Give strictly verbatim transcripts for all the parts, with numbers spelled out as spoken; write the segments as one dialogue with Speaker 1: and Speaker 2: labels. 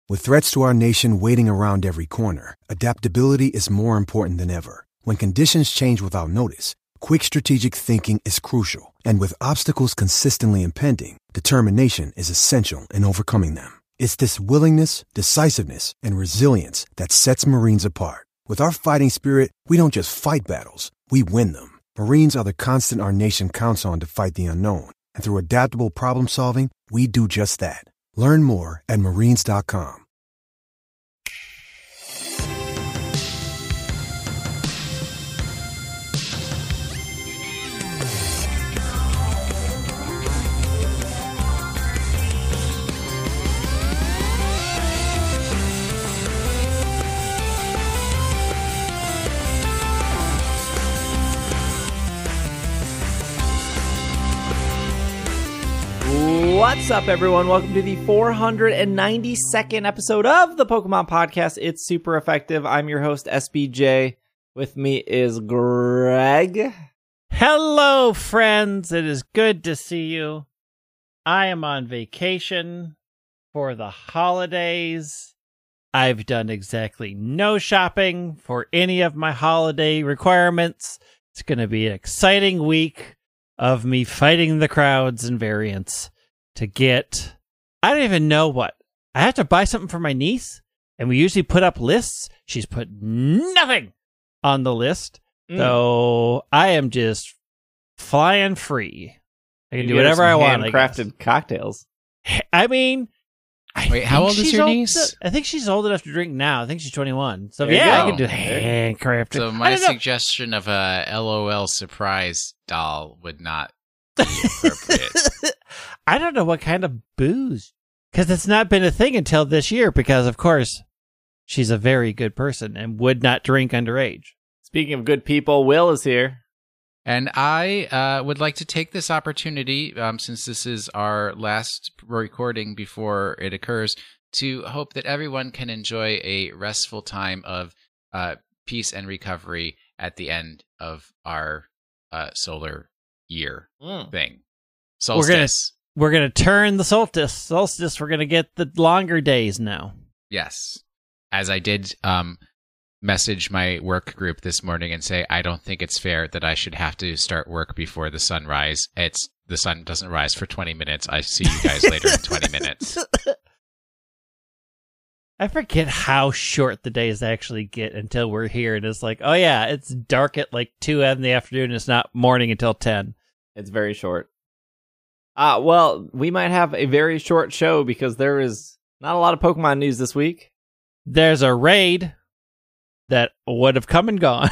Speaker 1: With threats to our nation waiting around every corner, adaptability is more important than ever. When conditions change without notice, quick strategic thinking is crucial. And with obstacles consistently impending, determination is essential in overcoming them. It's this willingness, decisiveness, and resilience that sets Marines apart. With our fighting spirit, we don't just fight battles, we win them. Marines are the constant our nation counts on to fight the unknown. And through adaptable problem solving, we do just that. Learn more at marines dot com.
Speaker 2: What's up, everyone? Welcome to the four hundred ninety-second episode of the Pokemon Podcast. It's super effective. I'm your host, S B J. With me is Greg.
Speaker 3: Hello, friends. It is good to see you. I am on vacation for the holidays. I've done exactly no shopping for any of my holiday requirements. It's going to be an exciting week of me fighting the crowds and variants to get, I don't even know what. I have to buy something for my niece, and we usually put up lists. She's put nothing on the list, mm. so I am just flying free. I can
Speaker 2: you
Speaker 3: do whatever I want.
Speaker 2: Handcrafted cocktails.
Speaker 3: I mean, I
Speaker 4: wait, how old is your niece?
Speaker 3: To, I think she's old enough to drink now. I think she's twenty-one. So
Speaker 2: there
Speaker 3: yeah, I can do handcrafted.
Speaker 4: So my suggestion of a LOL surprise doll would not be appropriate.
Speaker 3: I don't know what kind of booze, because it's not been a thing until this year, because, of course, she's a very good person and would not drink underage.
Speaker 2: Speaking of good people, Will is here.
Speaker 4: And I uh, would like to take this opportunity, um, since this is our last recording before it occurs, to hope that everyone can enjoy a restful time of uh, peace and recovery at the end of our uh, solar year mm. thing. Solstice.
Speaker 3: We're gonna, we're gonna turn the solstice. Solstice. We're gonna get the longer days now.
Speaker 4: Yes, as I did um, message my work group this morning and say I don't think it's fair that I should have to start work before the sunrise. It's the sun doesn't rise for twenty minutes. I see you guys later in twenty minutes.
Speaker 3: I forget how short the days actually get until we're here, and it's like, oh yeah, it's dark at like two in the afternoon. It's not morning until ten.
Speaker 2: It's very short. Uh, well, we might have a very short show because there is not a lot of Pokemon news this week.
Speaker 3: There's a raid that would have come and gone.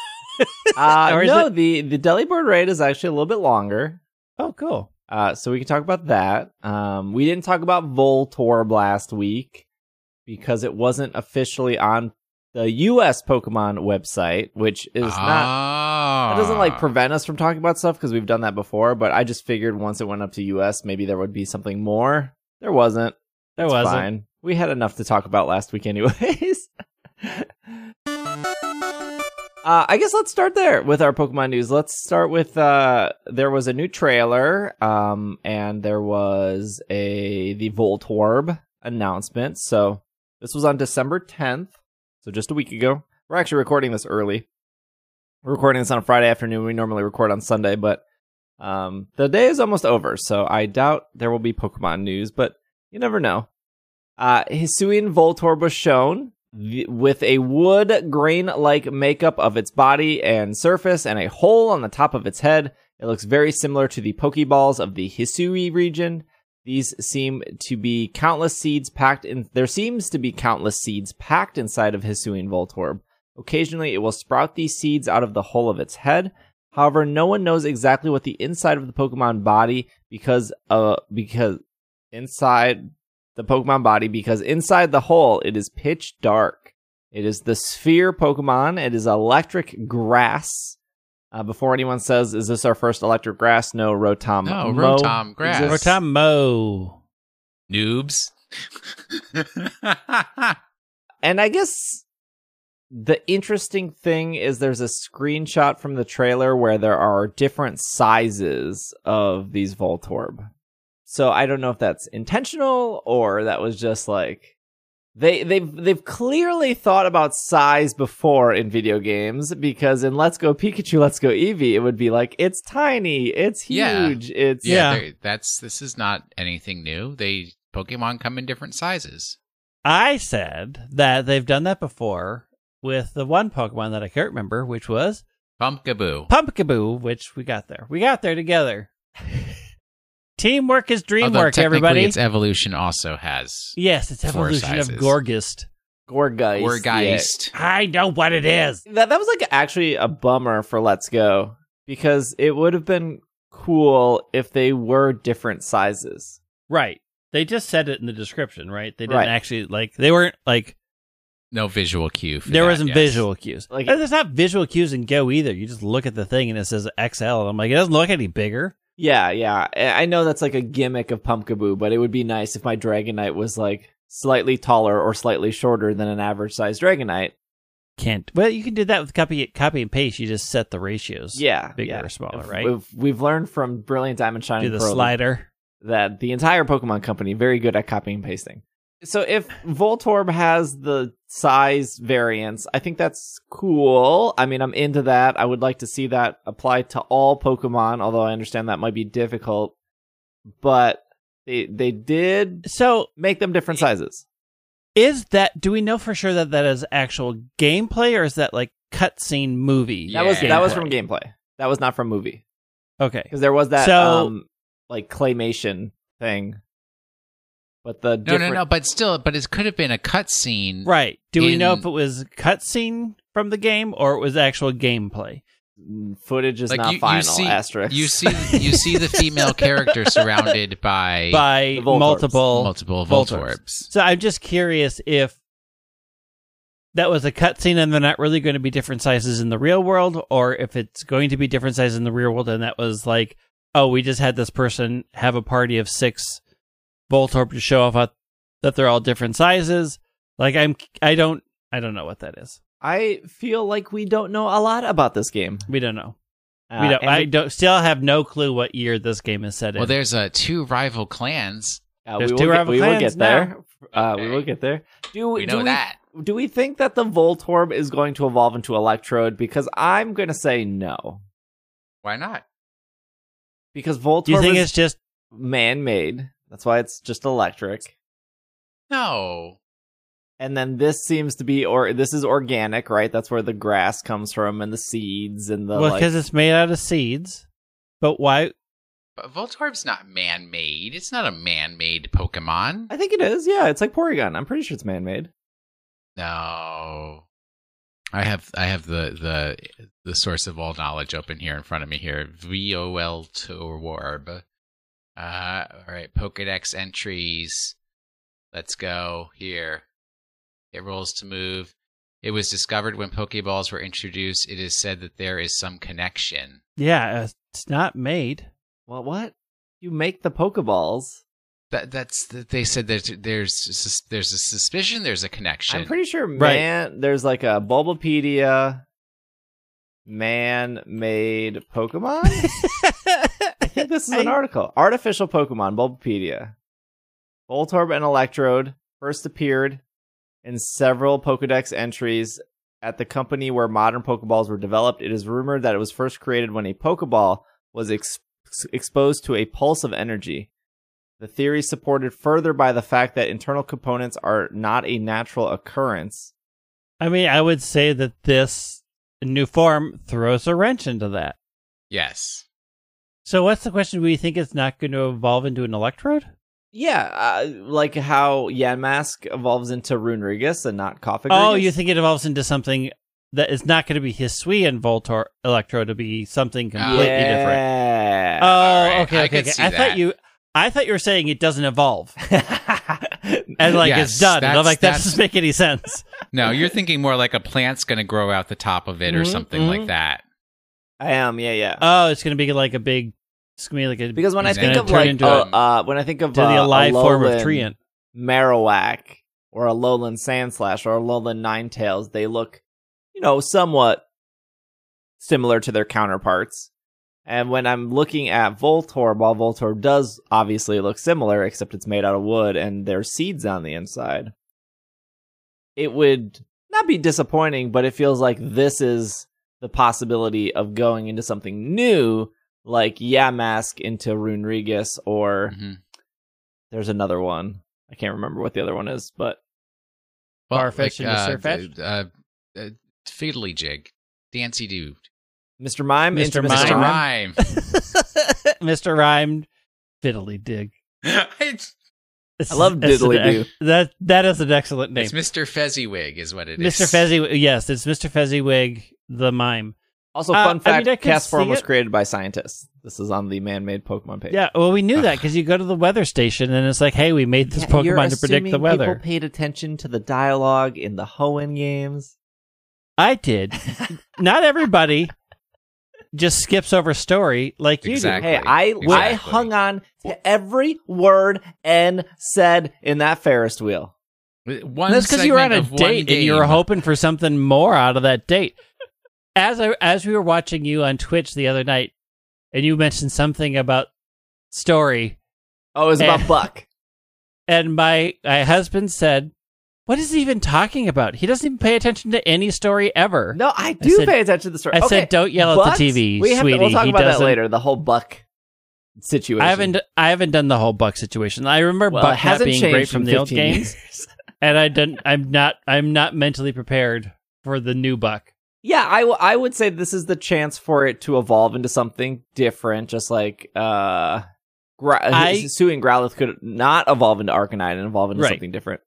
Speaker 2: uh, no, it... the, the Delibird raid is actually a little bit longer.
Speaker 3: Oh, cool.
Speaker 2: Uh, so we can talk about that. Um, we didn't talk about Voltorb last week because it wasn't officially on the U S Pokemon website, which is
Speaker 4: ah.
Speaker 2: not... That doesn't like prevent us from talking about stuff because we've done that before, but I just figured once it went up to U S, maybe there would be something more. There wasn't.
Speaker 3: There
Speaker 2: That's
Speaker 3: wasn't.
Speaker 2: Fine. We had enough to talk about last week anyways. uh, I guess let's start there with our Pokemon news. Let's start with, uh, there was a new trailer, um, and there was a, the Voltorb announcement. So this was on December tenth, so just a week ago. We're actually recording this early. We're recording this on a Friday afternoon. We normally record on Sunday, but um, the day is almost over, so I doubt there will be Pokemon news, but you never know. Uh, Hisuian Voltorb was shown th- with a wood grain-like makeup of its body and surface and a hole on the top of its head. It looks very similar to the Pokeballs of the Hisui region. These seem to be countless seeds packed in. There seems to be countless seeds packed inside of Hisuian Voltorb. Occasionally, it will sprout these seeds out of the hole of its head. However, no one knows exactly what the inside of the Pokemon body because uh because inside the Pokemon body because inside the hole it is pitch dark. It is the Sphere Pokemon. It is electric grass. Uh, before anyone says, "Is this our first electric grass?" No, Rotom.
Speaker 4: No, Rotom grass.
Speaker 2: exists.
Speaker 3: Rotom Mo.
Speaker 4: Noobs.
Speaker 2: And I guess the interesting thing is there's a screenshot from the trailer where there are different sizes of these Voltorb. So I don't know if that's intentional or that was just like They they've they've clearly thought about size before in video games, because in Let's Go Pikachu, Let's Go Eevee, it would be like, it's tiny, it's huge,
Speaker 4: yeah.
Speaker 2: it's
Speaker 4: yeah.
Speaker 3: Yeah.
Speaker 4: That's this is not anything new. They Pokemon come in different sizes.
Speaker 3: I said that they've done that before with the one Pokemon that I can't remember, which was
Speaker 4: Pumpkaboo.
Speaker 3: Pumpkaboo, which we got there. We got there together. Teamwork is
Speaker 4: Although
Speaker 3: dreamwork,
Speaker 4: technically
Speaker 3: everybody.
Speaker 4: its evolution also has
Speaker 3: Yes, it's
Speaker 4: four
Speaker 3: evolution of
Speaker 4: sizes.
Speaker 3: Gorgeist.
Speaker 2: Gorgeist.
Speaker 4: Gorgeist.
Speaker 3: I know what it is.
Speaker 2: Yeah. That that was like actually a bummer for Let's Go, because it would have been cool if they were different sizes.
Speaker 3: Right. They just said it in the description, right? They didn't
Speaker 2: Right.
Speaker 3: actually, like, they weren't, like,
Speaker 4: No visual cue for
Speaker 3: there
Speaker 4: that,
Speaker 3: wasn't
Speaker 4: yes.
Speaker 3: visual cues.
Speaker 2: Like-
Speaker 3: Like, there's not visual cues in Go either. You just look at the thing and it says X L. And I'm like, it doesn't look any bigger.
Speaker 2: Yeah, yeah. I I know that's like a gimmick of Pumpkaboo, but it would be nice if my Dragonite was like slightly taller or slightly shorter than an average sized Dragonite.
Speaker 3: Can't. Well, you can do that with copy copy and paste. You just set the ratios.
Speaker 2: Yeah,
Speaker 3: Bigger
Speaker 2: yeah.
Speaker 3: or smaller,
Speaker 2: If-
Speaker 3: right?
Speaker 2: We've, we've learned from Brilliant Diamond Shining
Speaker 3: Do the
Speaker 2: Pearl
Speaker 3: slider.
Speaker 2: that the entire Pokemon Company very good at copying and pasting. So if Voltorb has the size variance, I think that's cool. I mean, I'm into that. I would like to see that apply to all Pokemon, although I understand that might be difficult. But they they did
Speaker 3: So
Speaker 2: make them different sizes.
Speaker 3: is that, do we know for sure that that is actual gameplay or is that like cutscene movie?
Speaker 2: That was
Speaker 4: Yeah.
Speaker 2: that was
Speaker 3: gameplay?
Speaker 2: from gameplay. That was not from movie,
Speaker 3: Okay.
Speaker 2: because there was that
Speaker 3: So-
Speaker 2: um like claymation thing. But the
Speaker 4: No,
Speaker 2: different...
Speaker 4: no, no. But still, but it could have been a cutscene.
Speaker 3: Right. Do we know
Speaker 4: in-
Speaker 3: if it was cutscene from the game or it was actual gameplay?
Speaker 2: footage is
Speaker 4: Like
Speaker 2: not
Speaker 4: you,
Speaker 2: final.
Speaker 4: you see,
Speaker 2: asterisk.
Speaker 4: you see, you see the female character surrounded by,
Speaker 3: By
Speaker 2: The Voltorbs.
Speaker 3: multiple
Speaker 4: multiple
Speaker 3: Voltorbs.
Speaker 4: Voltorbs.
Speaker 3: So I'm just curious if that was a cutscene and they're not really going to be different sizes in the real world, or if it's going to be different sizes in the real world and that was like, oh, we just had this person have a party of six Voltorb to show off how, that they're all different sizes. Like I'm, I don't, I don't know what that is.
Speaker 2: I feel like we don't know a lot about this game.
Speaker 3: We don't know.
Speaker 2: Uh,
Speaker 3: we don't.
Speaker 2: and
Speaker 3: I
Speaker 2: we-
Speaker 3: don't. Still have no clue what year this game is set in.
Speaker 4: Well, there's uh, two rival clans.
Speaker 2: uh,
Speaker 3: there's
Speaker 2: we
Speaker 3: two
Speaker 2: will get,
Speaker 3: rival
Speaker 2: we will
Speaker 3: clans
Speaker 2: get there. Uh, we
Speaker 4: Okay.
Speaker 2: will get there. Do
Speaker 4: We
Speaker 2: do
Speaker 4: know that.
Speaker 2: Do we think that the Voltorb is going to evolve into Electrode? Because I'm going to say no.
Speaker 4: Why not?
Speaker 2: Because Voltorb
Speaker 3: Do you think
Speaker 2: is
Speaker 3: it's just
Speaker 2: man-made. That's why it's just electric.
Speaker 4: No.
Speaker 2: And then this seems to be, or this is organic, right? That's where the grass comes from and the seeds and the
Speaker 3: well
Speaker 2: like.
Speaker 3: because it's made out of seeds? But why?
Speaker 4: But Voltorb's not man-made. It's not a man-made Pokemon.
Speaker 2: I think it is. Yeah, it's like Porygon. I'm pretty sure it's man-made.
Speaker 4: No. I have I have the the the source of all knowledge open here in front of me here. V O L Torb. Uh, all right, Pokedex entries. Let's go here. It rolls to move. It was discovered when Pokeballs were introduced. It is said that there is some connection.
Speaker 3: Yeah, uh, it's not made.
Speaker 2: Well, what? You make the Pokeballs.
Speaker 4: That that's they said that there's there's a suspicion. There's a connection.
Speaker 2: I'm pretty sure
Speaker 3: Right.
Speaker 2: man. There's like a Bulbapedia man-made Pokemon. I think this is an
Speaker 3: I-
Speaker 2: article. Artificial Pokemon Bulbapedia. Voltorb and Electrode first appeared in several Pokedex entries at the company where modern Pokeballs were developed. It is rumored that it was first created when a Pokeball was ex- exposed to a pulse of energy. The theory is supported further by the fact that internal components are not a natural occurrence.
Speaker 3: I mean, I would say that this new form throws a wrench into that.
Speaker 4: Yes.
Speaker 3: So what's the question? Do you think it's not going to evolve into an Electrode?
Speaker 2: Yeah, uh, like how Yanmask evolves into Runerigus and not Koffingrigus.
Speaker 3: Oh, you think it evolves into something that is not going to be Hisuian Voltor Electrode, to be something completely different.
Speaker 2: yeah.
Speaker 3: Oh,
Speaker 4: All right,
Speaker 3: okay,
Speaker 4: I
Speaker 3: okay,
Speaker 4: could
Speaker 3: okay.
Speaker 4: see
Speaker 3: I
Speaker 4: that.
Speaker 3: thought you, I thought you were saying it doesn't evolve and like
Speaker 4: Yes,
Speaker 3: it's done. And I'm
Speaker 4: that's-
Speaker 3: like, that
Speaker 4: that's-
Speaker 3: doesn't make any sense.
Speaker 4: No, you're thinking more like a plant's going to grow out the top of it or
Speaker 2: Mhm,
Speaker 4: something
Speaker 2: mhm.
Speaker 4: like that.
Speaker 2: I am, yeah, yeah.
Speaker 3: Oh, it's going to be like a big. It's going to be like a
Speaker 2: because when I
Speaker 4: It's
Speaker 2: think
Speaker 3: gonna
Speaker 2: of
Speaker 3: turn
Speaker 2: like,
Speaker 3: into
Speaker 2: uh,
Speaker 4: a-
Speaker 2: uh, when I think of
Speaker 3: to
Speaker 2: uh,
Speaker 3: the alive
Speaker 2: a
Speaker 3: form of
Speaker 2: Alolan
Speaker 3: Treant.
Speaker 2: Marowak or a Alolan Sandslash or a Alolan Ninetales, they look, you know, somewhat similar to their counterparts. And when I'm looking at Voltorb, while Voltorb does obviously look similar, except it's made out of wood and there's seeds on the inside. it would not be disappointing, but it feels like this is the possibility of going into something new, like Yamask into Runerigus, or
Speaker 4: Mm-hmm.
Speaker 2: there's another one. I can't remember what the other one is, but
Speaker 3: Farfetch into
Speaker 4: uh,
Speaker 3: Surfetch?
Speaker 4: Uh, uh, uh, Fiddly Jig. Dancy Dude.
Speaker 2: Mister Mime
Speaker 3: Mister
Speaker 2: into Mister
Speaker 3: Mime.
Speaker 2: Rhyme.
Speaker 4: Rhyme.
Speaker 3: Mister Rhyme, Fiddly Dig.
Speaker 4: it's,
Speaker 3: It's-
Speaker 2: I love
Speaker 3: it's an
Speaker 2: Diddly-Doo.
Speaker 3: ex- That that is an excellent name.
Speaker 4: it's Mister Fezziwig is what it is.
Speaker 3: Mister Fezzy. Yes, it's Mister Fezziwig, the mime.
Speaker 2: Also,
Speaker 3: Uh,
Speaker 2: fun
Speaker 3: I
Speaker 2: fact,
Speaker 3: mean, I could
Speaker 2: Castform
Speaker 3: see
Speaker 2: was
Speaker 3: it.
Speaker 2: created by scientists. This is on the man-made Pokemon page.
Speaker 3: Yeah, well, we knew that because you go to the weather station and it's like, hey, we made this
Speaker 2: Yeah, you're
Speaker 3: Pokemon to predict
Speaker 2: assuming
Speaker 3: the weather.
Speaker 2: People paid attention to the dialogue in the Hoenn games.
Speaker 3: I did. Not everybody just skips over story like you
Speaker 4: Exactly.
Speaker 3: do.
Speaker 2: Hey, I I
Speaker 4: Exactly.
Speaker 2: hung on to every word N said in that Ferris wheel.
Speaker 4: One
Speaker 3: That's because you were on
Speaker 4: segment
Speaker 3: a
Speaker 4: of one
Speaker 3: date and you were
Speaker 4: game.
Speaker 3: hoping for something more out of that date. As I as we were watching you on Twitch the other night, and you mentioned something about story,
Speaker 2: Oh, it was about
Speaker 3: Eh.
Speaker 2: Buck.
Speaker 3: and my my husband said, "What is he even talking about? He doesn't even pay attention to any story ever."
Speaker 2: No, I do
Speaker 3: said-
Speaker 2: pay attention to the story.
Speaker 3: I
Speaker 2: Okay,
Speaker 3: said, "Don't yell at
Speaker 2: Bucks-
Speaker 3: the T V,
Speaker 2: we have
Speaker 3: sweetie."
Speaker 2: To, we'll talk
Speaker 3: He
Speaker 2: about that
Speaker 3: doesn't-
Speaker 2: later. The whole Buck situation.
Speaker 3: I haven't I haven't done the whole Buck situation. I remember
Speaker 2: Well, it
Speaker 3: Buck not
Speaker 2: hasn't
Speaker 3: being
Speaker 2: changed
Speaker 3: great from
Speaker 2: in
Speaker 3: the old
Speaker 2: fifteen
Speaker 3: games,
Speaker 2: years.
Speaker 3: and I didn't. I'm not. I'm not mentally prepared for the new Buck.
Speaker 2: Yeah, I, w- I would say this is the chance for it to evolve into something different, just like uh, Gra-
Speaker 3: I-
Speaker 2: Sui and Growlithe could not evolve into Arcanine and evolve into
Speaker 3: Right.
Speaker 2: something different.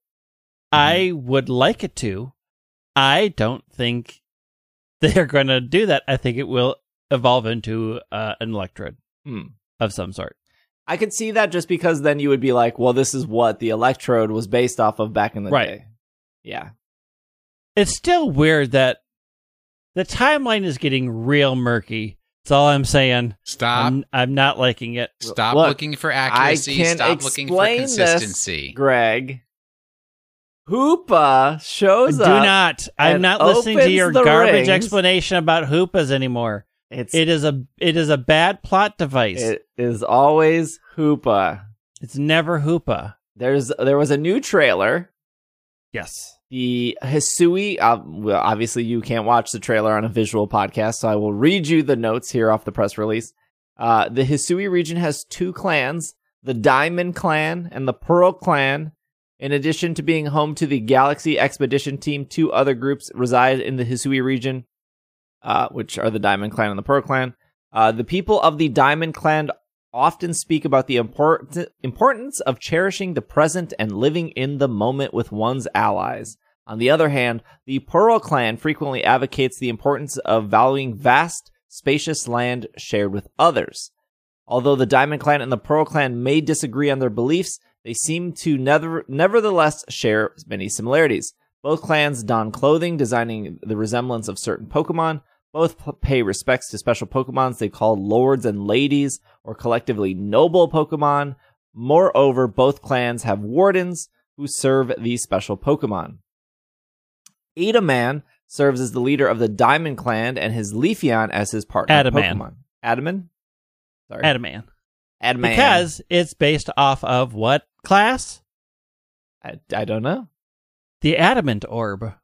Speaker 3: I would like it to. I don't think they're going to do that. I think it will evolve into uh, an Electrode
Speaker 2: Hmm.
Speaker 3: of some sort.
Speaker 2: I could see that just because then you would be like, well, this is what the Electrode was based off of back in the
Speaker 3: Right.
Speaker 2: day. Yeah.
Speaker 3: It's still weird that the timeline is getting real murky. That's all I'm saying.
Speaker 4: Stop.
Speaker 3: I'm, I'm not liking it.
Speaker 4: Stop
Speaker 2: Look,
Speaker 4: looking for accuracy.
Speaker 2: can
Speaker 4: Stop looking for
Speaker 2: explain this,
Speaker 4: consistency.
Speaker 2: Greg. Hoopa shows
Speaker 3: Do
Speaker 2: up.
Speaker 3: not. I'm
Speaker 2: and
Speaker 3: not listening to
Speaker 2: opens
Speaker 3: your
Speaker 2: the
Speaker 3: garbage
Speaker 2: rings.
Speaker 3: explanation about Hoopas anymore.
Speaker 2: It's
Speaker 3: It is a it is a bad plot device.
Speaker 2: it is always Hoopa.
Speaker 3: It's never Hoopa.
Speaker 2: There's there was a new trailer.
Speaker 3: Yes.
Speaker 2: The Hisui, uh, well, obviously you can't watch the trailer on a visual podcast, so I will read you the notes here off the press release. Uh, the Hisui region has two clans, the Diamond Clan and the Pearl Clan. In addition to being home to the Galaxy Expedition Team, two other groups reside in the Hisui region, uh, which are the Diamond Clan and the Pearl Clan. Uh, the people of the Diamond Clan often speak about the import- importance of cherishing the present and living in the moment with one's allies. On the other hand, the Pearl Clan frequently advocates the importance of valuing vast, spacious land shared with others. Although the Diamond Clan and the Pearl Clan may disagree on their beliefs, they seem to never, nevertheless share many similarities. Both clans don clothing designing the resemblance of certain Pokemon. Both p- pay respects to special Pokemons they call lords and ladies, or collectively noble Pokemon. Moreover, both clans have wardens who serve these special Pokemon. Adaman serves as the leader of the Diamond Clan and his Leafeon as his partner
Speaker 3: Adaman.
Speaker 2: Pokemon. Adaman? Sorry.
Speaker 3: Adaman.
Speaker 2: Adaman.
Speaker 3: Because it's based off of what class?
Speaker 2: I, I don't know.
Speaker 3: The Adamant Orb,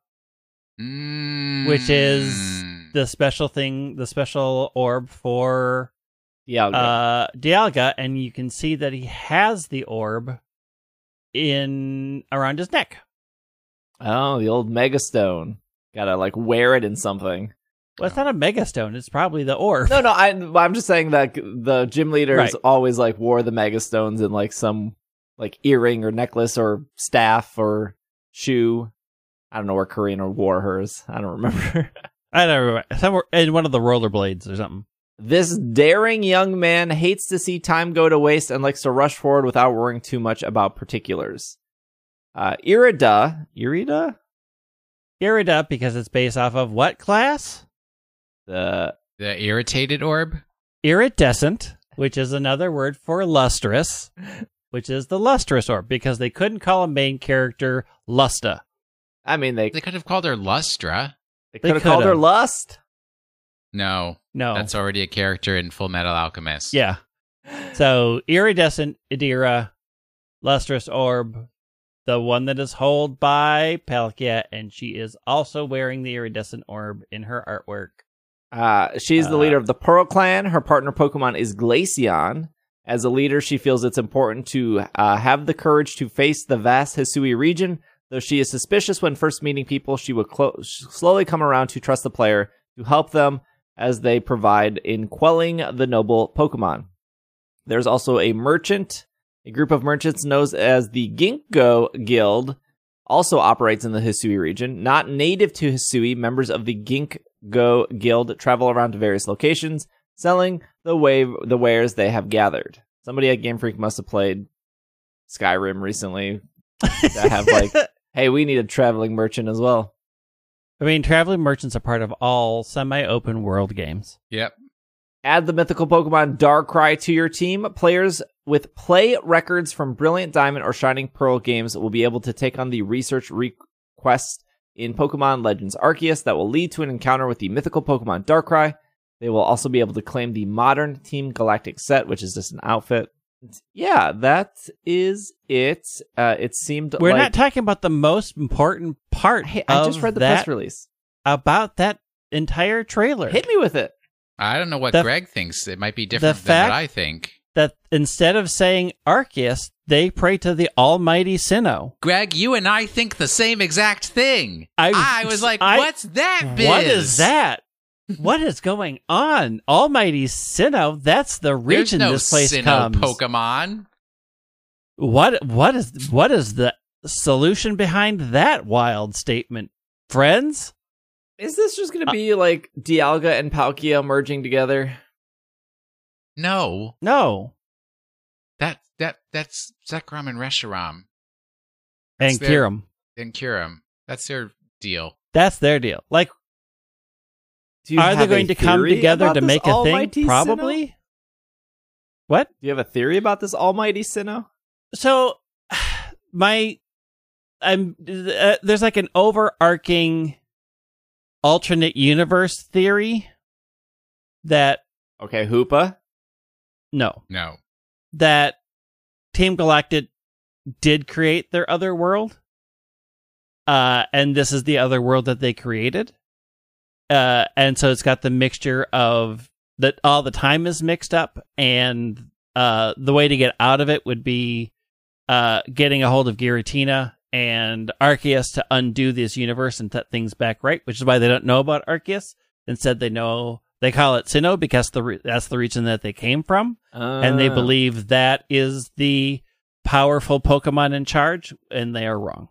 Speaker 4: Mm.
Speaker 3: which is the special thing, the special orb for
Speaker 2: Yeah.
Speaker 3: uh, Dialga, and you can see that he has the orb in around his neck.
Speaker 2: oh, the old Megastone. Gotta like wear it in something.
Speaker 3: Well, it's not a Megastone. It's probably the orb.
Speaker 2: No, no. I, I'm just saying that the gym leaders
Speaker 3: Right.
Speaker 2: always like wore the Megastones in like some like earring or necklace or staff or shoe. I don't know where Karina wore hers. I don't remember.
Speaker 3: I don't remember. Somewhere in one of the rollerblades or something.
Speaker 2: This daring young man hates to see time go to waste and likes to rush forward without worrying too much about particulars. Uh, Irida, Irida,
Speaker 3: Irida, because it's based off of what class?
Speaker 2: the
Speaker 4: The irritated orb?
Speaker 3: Iridescent, which is another word for lustrous, which is the lustrous orb, because they couldn't call a main character Lusta.
Speaker 2: I mean they
Speaker 4: They could have called her Lustra.
Speaker 2: they
Speaker 3: they
Speaker 2: could have called her
Speaker 3: could've.
Speaker 2: Lust.
Speaker 4: No,
Speaker 3: No.
Speaker 4: that's already a character in Full Metal Alchemist.
Speaker 3: Yeah. So iridescent, Idira, lustrous orb, the one that is held by Palkia, and she is also wearing the iridescent orb in her artwork.
Speaker 2: Uh, she's the
Speaker 3: Uh,
Speaker 2: leader of the Pearl Clan. Her partner Pokemon is Glaceon. As a leader, she feels it's important to uh, have the courage to face the vast Hisui region. Though she is suspicious when first meeting people, she will clo- slowly come around to trust the player to help them as they provide in quelling the noble Pokemon. There's also a merchant. A group of merchants known as the Ginkgo Guild also operates in the Hisui region. Not native to Hisui, members of the Ginkgo Guild travel around to various locations, selling the wave the wares they have gathered. Somebody at Game Freak must have played Skyrim recently that have like, hey, we need a traveling merchant as well.
Speaker 3: I mean, traveling merchants are part of all semi-open world games.
Speaker 4: Yep.
Speaker 2: Add the mythical Pokemon Darkrai to your team. Players with play records from Brilliant Diamond or Shining Pearl games will be able to take on the research request in Pokemon Legends Arceus that will lead to an encounter with the mythical Pokemon Darkrai. They will also be able to claim the modern Team Galactic set, which is just an outfit. Yeah, that is it. Uh, it seemed
Speaker 3: We're
Speaker 2: like...
Speaker 3: not talking about the most important part.
Speaker 2: Hey, I just
Speaker 3: of
Speaker 2: read the
Speaker 3: that,
Speaker 2: press release.
Speaker 3: About that entire trailer.
Speaker 2: Hit me with it.
Speaker 4: I don't know what
Speaker 3: The-
Speaker 4: Greg thinks. It might be different than
Speaker 3: fact-
Speaker 4: what I think.
Speaker 3: That instead of saying Arceus, they pray to the almighty Sinnoh.
Speaker 4: Greg, you and I think the same exact thing.
Speaker 3: I-
Speaker 4: I, was like,
Speaker 3: I-
Speaker 4: what's that biz?
Speaker 3: What is that? What is going on? Almighty Sinnoh, that's the
Speaker 4: There's
Speaker 3: region
Speaker 4: no
Speaker 3: this place
Speaker 4: Sinnoh
Speaker 3: comes.
Speaker 4: Pokemon.
Speaker 3: What what is what is the solution behind that wild statement, friends?
Speaker 2: Is this just going to
Speaker 3: Uh,
Speaker 2: be like Dialga and Palkia merging together?
Speaker 4: No.
Speaker 3: No.
Speaker 4: That that that's Zekrom and Reshiram
Speaker 3: And
Speaker 4: That's their-
Speaker 3: Kyurem.
Speaker 4: and Kyurem. That's their deal.
Speaker 3: That's their deal. Like,
Speaker 2: Do you
Speaker 3: are they
Speaker 2: have a
Speaker 3: going to come
Speaker 2: theory
Speaker 3: together
Speaker 2: about
Speaker 3: to
Speaker 2: this
Speaker 3: make a
Speaker 2: almighty
Speaker 3: thing? Probably.
Speaker 2: Sinnoh?
Speaker 3: What?
Speaker 2: Do you have a theory about this almighty Sinnoh?
Speaker 3: So, my, I'm uh, there's like an overarching alternate universe theory that
Speaker 2: Okay, Hoopa.
Speaker 3: no,
Speaker 4: No.
Speaker 3: that Team Galactic did create their other world, uh, and this is the other world that they created, uh, and so it's got the mixture of that all the time is mixed up, and uh, the way to get out of it would be uh, getting a hold of Giratina and Arceus to undo this universe and set things back right, which is why they don't know about Arceus. Instead, they know they call it Sinnoh because the re- that's the region that they came from, and they
Speaker 2: Ah.
Speaker 3: believe that is the powerful Pokemon in charge, and they are wrong.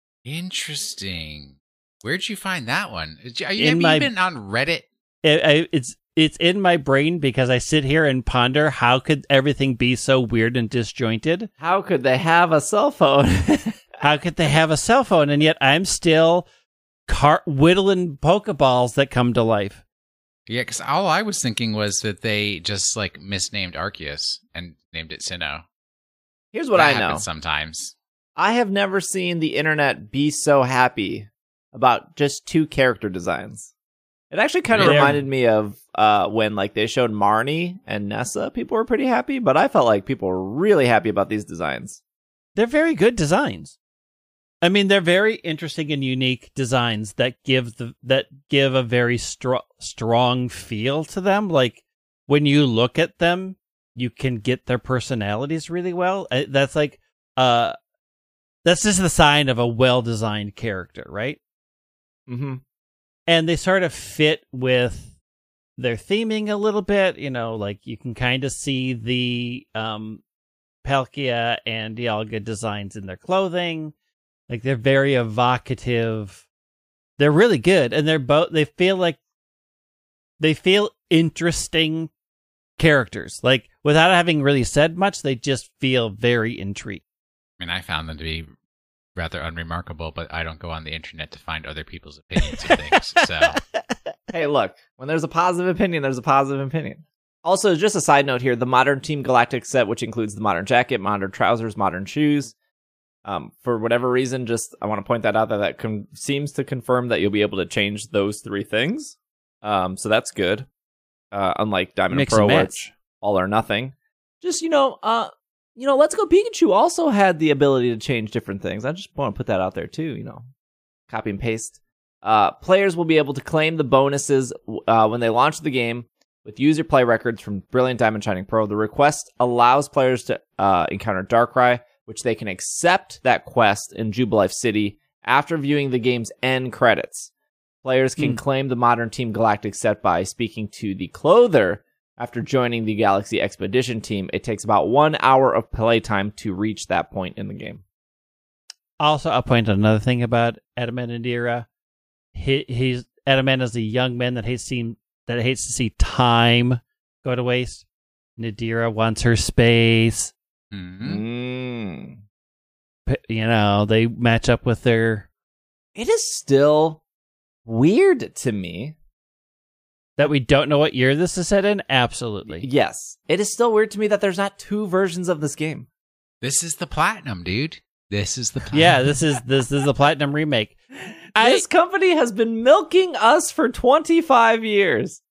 Speaker 4: Interesting. Where'd you find that one? Are you,
Speaker 3: In
Speaker 4: have
Speaker 3: my-
Speaker 4: you been on Reddit?
Speaker 3: It, I, it's it's in my brain because I sit here and ponder how could everything be so weird and disjointed.
Speaker 2: How could they have a cell phone?
Speaker 3: How could they have a cell phone and yet I'm still car- whittling Pokeballs that come to life?
Speaker 4: Yeah, because all I was thinking was that they just like misnamed Arceus and named it Sinnoh.
Speaker 2: Here's what
Speaker 4: That
Speaker 2: I know.
Speaker 4: happens sometimes.
Speaker 2: I have never seen the internet be so happy about just two character designs. It actually kind of
Speaker 3: They're-
Speaker 2: reminded me of uh, when like they showed Marnie and Nessa. People were pretty happy, but I felt like people were really happy about these designs.
Speaker 3: They're very good designs. I mean, they're very interesting and unique designs that give the that give a very stro- strong feel to them. Like when you look at them, you can get their personalities really well. Uh, That's like uh, that's just the sign of a well-designed character, right?
Speaker 2: Mm-hmm.
Speaker 3: And they sort of fit with their theming a little bit. You know, like you can kind of see the um, Palkia and Dialga designs in their clothing. Like they're very evocative. They're really good, and they're both. They feel like they feel interesting characters. Like without having really said much, they just feel very intriguing.
Speaker 4: I mean, I found them to be rather unremarkable, but I don't go on the internet to find other people's opinions of things. So
Speaker 2: Hey, look, when there's a positive opinion, there's a positive opinion. Also, just a side note here, the modern Team Galactic set, which includes the modern jacket, modern trousers, modern shoes. Um, for whatever reason, just I want to point that out that that con- seems to confirm that you'll be able to change those three things. Um, so that's good. Uh, unlike Diamond
Speaker 3: Mix
Speaker 2: and Pearl,
Speaker 3: and
Speaker 2: where
Speaker 3: match.
Speaker 2: it's all or nothing. Just, you know, uh, you know, Let's Go Pikachu also had the ability to change different things. I just want to put that out there too, you know, copy and paste. Uh, players will be able to claim the bonuses uh, when they launch the game with user play records from Brilliant Diamond Shining Pearl. The request allows players to uh, encounter Darkrai, which they can accept that quest in Jubilife City after viewing the game's end credits. Players can mm. claim the modern Team Galactic set by speaking to the clother after joining the Galaxy Expedition team. It takes about one hour of playtime to reach that point in the game.
Speaker 3: Also, I'll point out another thing about Adamant and Nadira. He, he's Adamant is a young man that hates seen, that hates to see time go to waste. Nadira wants her space.
Speaker 2: Mm-hmm.
Speaker 3: You know, they match up with their...
Speaker 2: It is still weird to me
Speaker 3: that we don't know what year this is set in. Absolutely.
Speaker 2: Yes. It is still weird to me that there's not two versions of this game.
Speaker 4: This is the Platinum, dude. This is the Platinum.
Speaker 3: Yeah, this is this is the Platinum remake.
Speaker 2: This I, company has been milking us for twenty-five years.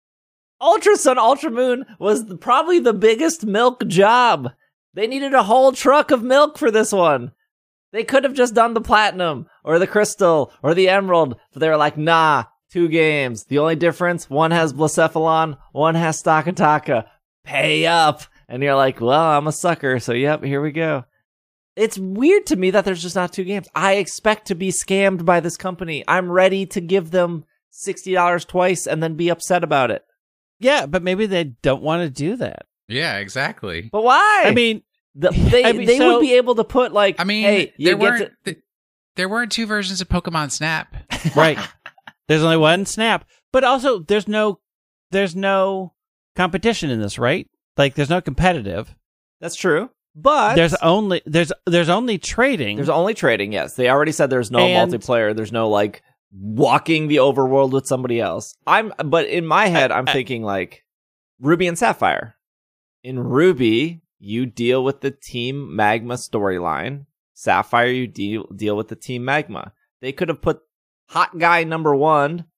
Speaker 2: Ultra Sun, Ultra Moon was the, probably the biggest milk job. They needed a whole truck of milk for this one. They could have just done the Platinum or the Crystal or the Emerald, but they were like, nah, two games. The only difference, one has Blacephalon, one has Stakataka. Pay up. And you're like, well, I'm a sucker, so yep, here we go. It's weird to me that there's just not two games. I expect to be scammed by this company. I'm ready to give them sixty dollars twice and then be upset about it.
Speaker 3: Yeah, but maybe they don't want to do that.
Speaker 4: Yeah, exactly.
Speaker 2: But why?
Speaker 3: I mean,
Speaker 2: the, they
Speaker 3: I mean,
Speaker 2: they
Speaker 3: so,
Speaker 2: would be able to put like,
Speaker 4: I mean,
Speaker 2: hey, you
Speaker 4: there
Speaker 2: get
Speaker 4: weren't
Speaker 2: to...
Speaker 4: th- there weren't two versions of Pokemon Snap,
Speaker 3: right? There's only one Snap, but also there's no there's no competition in this, right? Like there's no competitive.
Speaker 2: That's true. But
Speaker 3: there's only there's there's only trading.
Speaker 2: There's only trading, yes. They already said there's no
Speaker 3: and,
Speaker 2: multiplayer. There's no like walking the overworld with somebody else. I'm but in my head I'm I, thinking like Ruby and Sapphire. In Ruby, you deal with the Team Magma storyline. Sapphire, you deal deal with the Team Magma. They could have put Hot Guy number one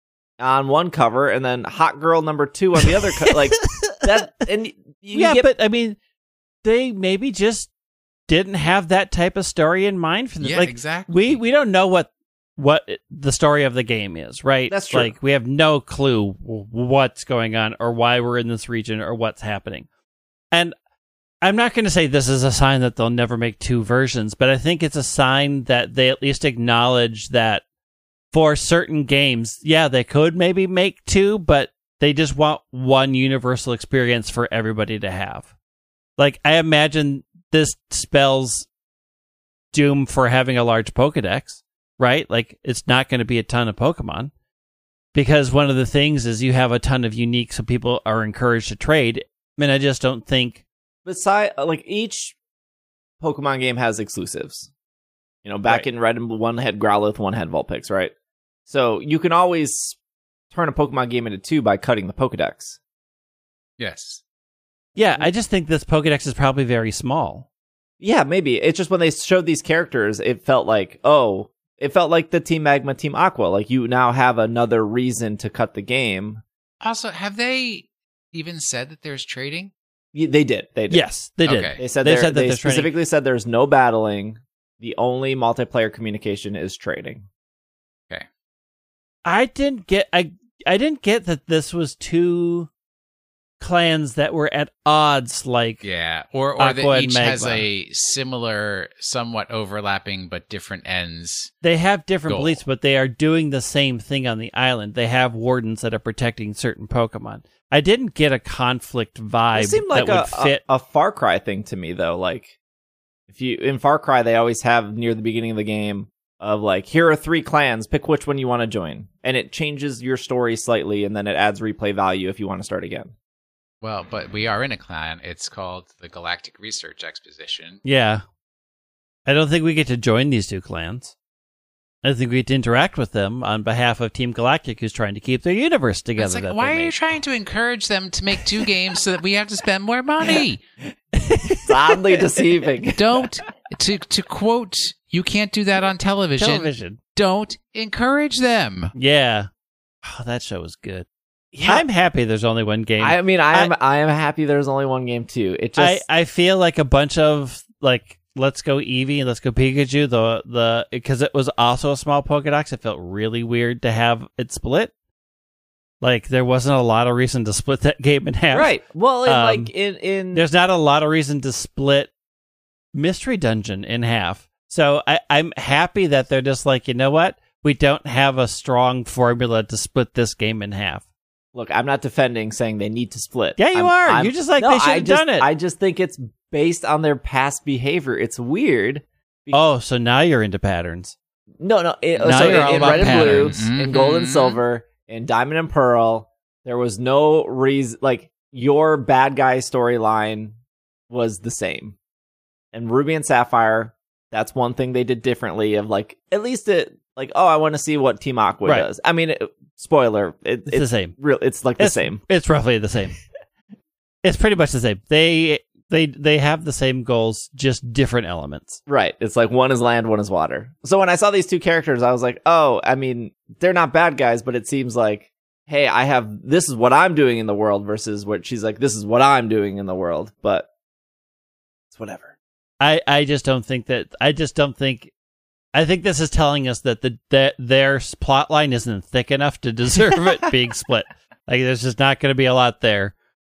Speaker 2: on one cover and then Hot Girl number two on the other co- like that and you
Speaker 3: Yeah,
Speaker 2: get,
Speaker 3: but I mean they maybe just didn't have that type of story in mind for this.
Speaker 4: Yeah,
Speaker 3: like,
Speaker 4: exactly.
Speaker 3: We we don't know what what the story of the game is, right?
Speaker 2: That's true.
Speaker 3: Like we have no clue what's going on or why we're in this region or what's happening. And I'm not going to say this is a sign that they'll never make two versions, but I think it's a sign that they at least acknowledge that for certain games, yeah, they could maybe make two, but they just want one universal experience for everybody to have. Like, I imagine this spells doom for having a large Pokedex, right? Like, it's not going to be a ton of Pokemon. Because one of the things is you have a ton of unique, so people are encouraged to trade. I mean, I just don't think...
Speaker 2: Besides, like, each Pokemon game has exclusives. You know, back right. in Red and Blue, one had Growlithe, one had Vulpix, right? So you can always turn a Pokemon game into two by cutting the Pokedex.
Speaker 4: Yes.
Speaker 3: Yeah, I just think this Pokedex is probably very small.
Speaker 2: Yeah, maybe. It's just when they showed these characters, it felt like, oh, it felt like the Team Magma, Team Aqua. Like, you now have another reason to cut the game.
Speaker 4: Also, have they even said that there's trading?
Speaker 2: Yeah, they did. They did.
Speaker 3: Yes, they did.
Speaker 4: Okay.
Speaker 2: They said,
Speaker 3: they,
Speaker 2: said that
Speaker 3: they
Speaker 2: specifically
Speaker 3: trading.
Speaker 2: said there's no battling. The only multiplayer communication is trading.
Speaker 4: Okay.
Speaker 3: I didn't get... I I didn't get that this was two clans that were at odds, like
Speaker 4: yeah, or or
Speaker 3: Aqua
Speaker 4: that
Speaker 3: and
Speaker 4: each
Speaker 3: Magma.
Speaker 4: has a similar, somewhat overlapping but different ends.
Speaker 3: They have different
Speaker 4: goal.
Speaker 3: beliefs, but they are doing the same thing on the island. They have wardens that are protecting certain Pokemon. I didn't get a conflict vibe
Speaker 2: It seemed like
Speaker 3: that
Speaker 2: a,
Speaker 3: would fit.
Speaker 2: a, a Far Cry thing to me, though. Like, if you in Far Cry, they always have near the beginning of the game of like, here are three clans, pick which one you want to join, and it changes your story slightly, and then it adds replay value if you want to start again.
Speaker 4: Well, but we are in a clan. It's called the Galactic Research Exposition.
Speaker 3: Yeah. I don't think we get to join these two clans. I think we get to interact with them on behalf of Team Galactic, who's trying to keep their universe together.
Speaker 4: It's like,
Speaker 3: that
Speaker 4: why
Speaker 3: they
Speaker 4: are
Speaker 3: made.
Speaker 4: you trying to encourage them to make two games so that we have to spend more money?
Speaker 2: It's oddly deceiving.
Speaker 4: Don't, to to quote, you can't do that on television.
Speaker 3: Television.
Speaker 4: Don't encourage them.
Speaker 3: Yeah. Oh, that show was good.
Speaker 2: Yeah.
Speaker 3: I'm happy there's only one game.
Speaker 2: I mean, I am I, I am happy there's only one game too. It just
Speaker 3: I, I feel like a bunch of like Let's Go Eevee and Let's Go Pikachu, the the because it was also a small Pokedex, it felt really weird to have it split. Like there wasn't a lot of reason to split that game in half.
Speaker 2: Right. Well, in,
Speaker 3: um,
Speaker 2: like in in
Speaker 3: there's not a lot of reason to split Mystery Dungeon in half. So I, I'm happy that they're just like, you know what? We don't have a strong formula to split this game in half.
Speaker 2: Look, I'm not defending saying they need to split.
Speaker 3: Yeah, you
Speaker 2: I'm,
Speaker 3: are.
Speaker 2: I'm,
Speaker 3: You're just like,
Speaker 2: no,
Speaker 3: they should
Speaker 2: I
Speaker 3: have
Speaker 2: just,
Speaker 3: done it.
Speaker 2: I just think it's based on their past behavior. It's weird.
Speaker 3: Oh, so now you're into patterns.
Speaker 2: No, no. It,
Speaker 3: Now
Speaker 2: so
Speaker 3: you're
Speaker 2: in,
Speaker 3: all
Speaker 2: in
Speaker 3: about
Speaker 2: Red and
Speaker 3: patterns.
Speaker 2: Blue,
Speaker 4: Mm-hmm.
Speaker 2: in Gold and Silver, in Diamond and Pearl, there was no reason. Like your bad guy storyline was the same. And Ruby and Sapphire, that's one thing they did differently. Of like, at least it, like, oh, I want to see what Team Aqua
Speaker 3: Right.
Speaker 2: does. I mean, it, spoiler, it,
Speaker 3: It's the same.
Speaker 2: Real, it's like the
Speaker 3: It's-
Speaker 2: same.
Speaker 3: It's roughly the same. It's pretty much the same. They they they have the same goals, just different elements.
Speaker 2: Right. It's like one is land, one is water. So when I saw these two characters, I was like, oh, I mean, they're not bad guys, but it seems like, hey, I have, this is what I'm doing in the world versus what she's like, this is what I'm doing in the world, but it's whatever.
Speaker 3: I, I just don't think that, I just don't think, I think this is telling us that the that their plot line isn't thick enough to deserve it being split. Like, there's just not going to be a lot there.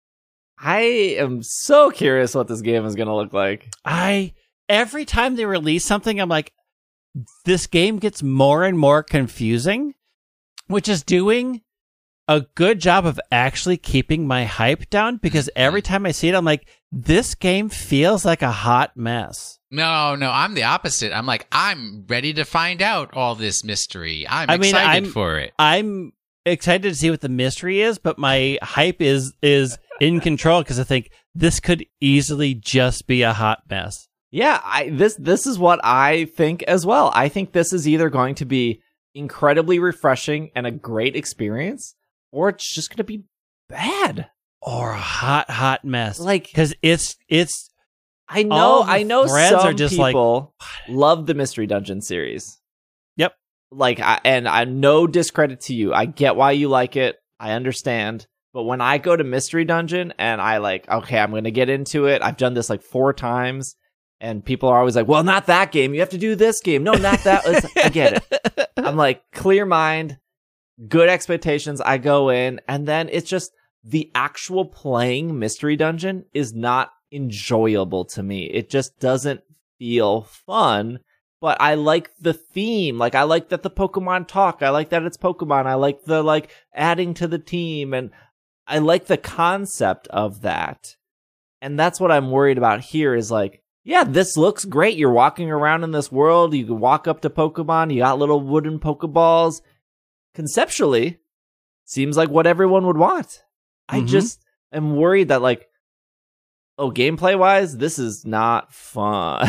Speaker 2: I am so curious what this game is going to look like.
Speaker 3: I, every time they release something, I'm like, this game gets more and more confusing, which is doing a good job of actually keeping my hype down, because every time I see it, I'm like, this game feels like a hot mess.
Speaker 4: No, no, I'm the opposite. I'm like, I'm ready to find out all this mystery. I'm
Speaker 3: I mean,
Speaker 4: excited
Speaker 3: I'm-
Speaker 4: for it.
Speaker 3: I'm excited to see what the mystery is, but my hype is is in control because I think this could easily just be a hot mess.
Speaker 2: Yeah, I this this is what I think as well. I think this is either going to be incredibly refreshing and a great experience, or it's just going to be bad.
Speaker 3: Or a hot, hot mess.
Speaker 2: Like,
Speaker 3: because it's it's
Speaker 2: I know,
Speaker 3: all the
Speaker 2: I know
Speaker 3: threads
Speaker 2: some
Speaker 3: are just like-
Speaker 2: people love the Mystery Dungeon series.
Speaker 3: Yep.
Speaker 2: Like, I, and I no discredit to you. I get why you like it. I understand. But when I go to Mystery Dungeon and I like, okay, I'm going to get into it. I've done this like four times. And people are always like, well, not that game. You have to do this game. No, not that. It's, I get it. I'm like, clear mind, good expectations. I go in, and then it's just the actual playing Mystery Dungeon is not enjoyable to me. It just doesn't feel fun. But I like the theme. Like, I like that the Pokemon talk. I like that it's Pokemon. I like the, like, adding to the team. And I like the concept of that. And that's what I'm worried about here is, like, yeah, this looks great. You're walking around in this world. You can walk up to Pokemon. You got little wooden Pokeballs. Conceptually, seems like what everyone would want. I
Speaker 3: Mhm.
Speaker 2: just am worried that, like, oh, gameplay-wise, this is not fun.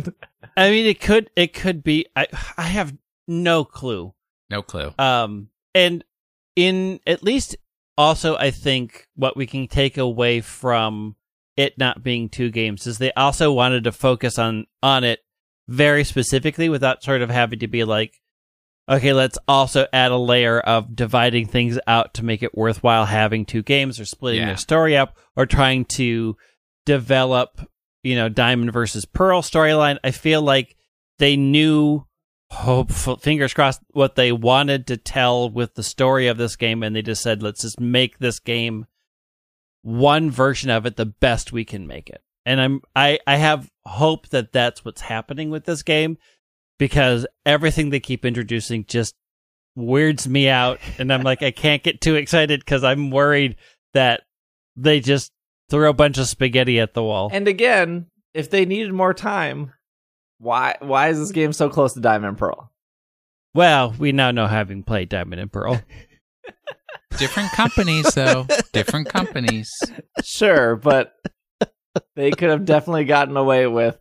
Speaker 3: I mean, it could it could be. I I have no clue.
Speaker 4: No clue.
Speaker 3: Um, and in at least also, I think what we can take away from it not being two games is they also wanted to focus on on it very specifically without sort of having to be like, okay, let's also add a layer of dividing things out to make it worthwhile having two games, or splitting
Speaker 4: Yeah.
Speaker 3: their story up, or trying to develop, you know, Diamond versus Pearl storyline. I feel like they knew, hopeful, fingers crossed, what they wanted to tell with the story of this game, and they just said, let's just make this game one version of it the best we can make it. And I'm I I have hope that that's what's happening with this game, because everything they keep introducing just weirds me out, and I'm like, I can't get too excited because I'm worried that they just throw a bunch of spaghetti at the wall.
Speaker 2: And again, if they needed more time, why why is this game so close to Diamond and Pearl?
Speaker 3: Well, we now know, having played Diamond and Pearl.
Speaker 4: Different companies, though. Different companies.
Speaker 2: Sure, but they could have definitely gotten away with.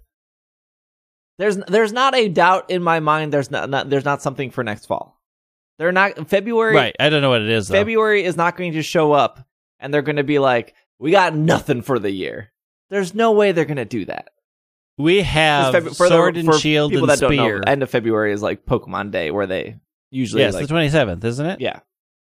Speaker 2: There's there's not a doubt in my mind. There's not, not there's not something for next fall. They're not February.
Speaker 3: Right, I don't know what it is, though.
Speaker 2: February is not going to show up, and they're going to be like, we got nothing for the year. There's no way they're going to do that.
Speaker 3: We have
Speaker 2: Feb- for the-
Speaker 3: Sword and
Speaker 2: for
Speaker 3: Shield
Speaker 2: people
Speaker 3: and
Speaker 2: that don't
Speaker 3: Spear.
Speaker 2: know, end of February is like Pokemon Day, where they usually
Speaker 3: Yes,
Speaker 2: like,
Speaker 3: the twenty-seventh, isn't it?
Speaker 2: yeah.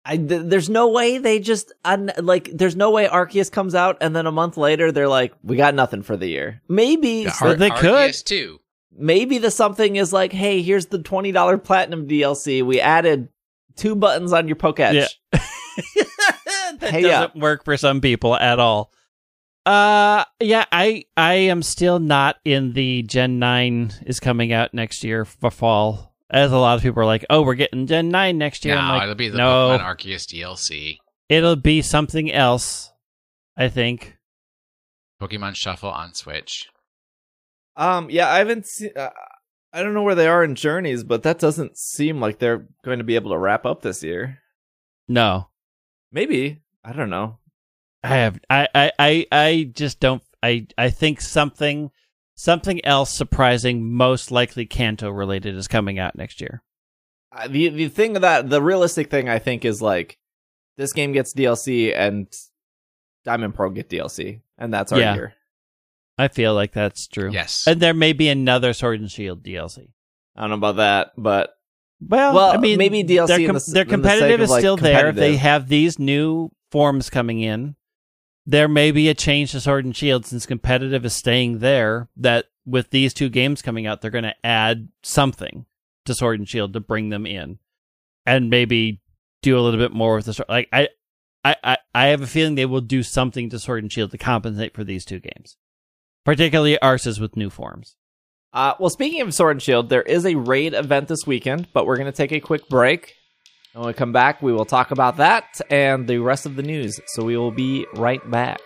Speaker 2: I, th- there's no way they just, un- like, there's no way Arceus comes out and then a month later they're like, we got nothing for the year. Maybe,
Speaker 4: The
Speaker 2: so-
Speaker 4: Ar-
Speaker 3: they could.
Speaker 4: Arceus too.
Speaker 2: maybe the something is like, hey, here's the twenty dollars Platinum D L C. We added two buttons on your Poketch.
Speaker 3: Yeah. that
Speaker 2: Hey,
Speaker 3: doesn't
Speaker 2: yeah.
Speaker 3: work for some people at all. Uh, yeah, I I am still not in the Gen nine is coming out next year for fall. As a lot of people are like, oh, we're getting Gen nine next year.
Speaker 4: No,
Speaker 3: I'm like,
Speaker 4: it'll be the
Speaker 3: no,
Speaker 4: Pokemon Arceus D L C.
Speaker 3: it'll be something else, I think.
Speaker 4: Pokemon Shuffle on Switch.
Speaker 2: Um, yeah, I haven't seen, uh, I don't know where they are in Journeys, but that doesn't seem like they're going to be able to wrap up this year.
Speaker 3: No,
Speaker 2: Maybe. I don't know.
Speaker 3: I have I, I, I, I just don't I, I think something something else surprising, most likely Kanto related, is coming out next year.
Speaker 2: Uh, the the thing that the realistic thing I think is like this game gets D L C and Diamond Pearl get D L C, and that's our
Speaker 3: Yeah.
Speaker 2: year.
Speaker 3: I feel like that's true.
Speaker 4: Yes.
Speaker 3: And there may be another Sword and Shield D L C.
Speaker 2: I don't know about that, but
Speaker 3: Well,
Speaker 2: Well,
Speaker 3: I mean,
Speaker 2: maybe D L C
Speaker 3: Their,
Speaker 2: in
Speaker 3: com-
Speaker 2: the s-
Speaker 3: their
Speaker 2: in the sake
Speaker 3: competitive
Speaker 2: of,
Speaker 3: is
Speaker 2: like,
Speaker 3: still there. They
Speaker 2: competitive.
Speaker 3: have these new forms coming in. There may be a change to Sword and Shield since competitive is staying there. That with these two games coming out, they're going to add something to Sword and Shield to bring them in, and maybe do a little bit more with the Sword. Like I, I, I, I have a feeling they will do something to Sword and Shield to compensate for these two games, particularly Arceus with new forms.
Speaker 2: Uh, well, speaking of Sword and Shield, there is a raid event this weekend, but we're going to take a quick break. And when we come back, we will talk about that and the rest of the news. So we will be right back.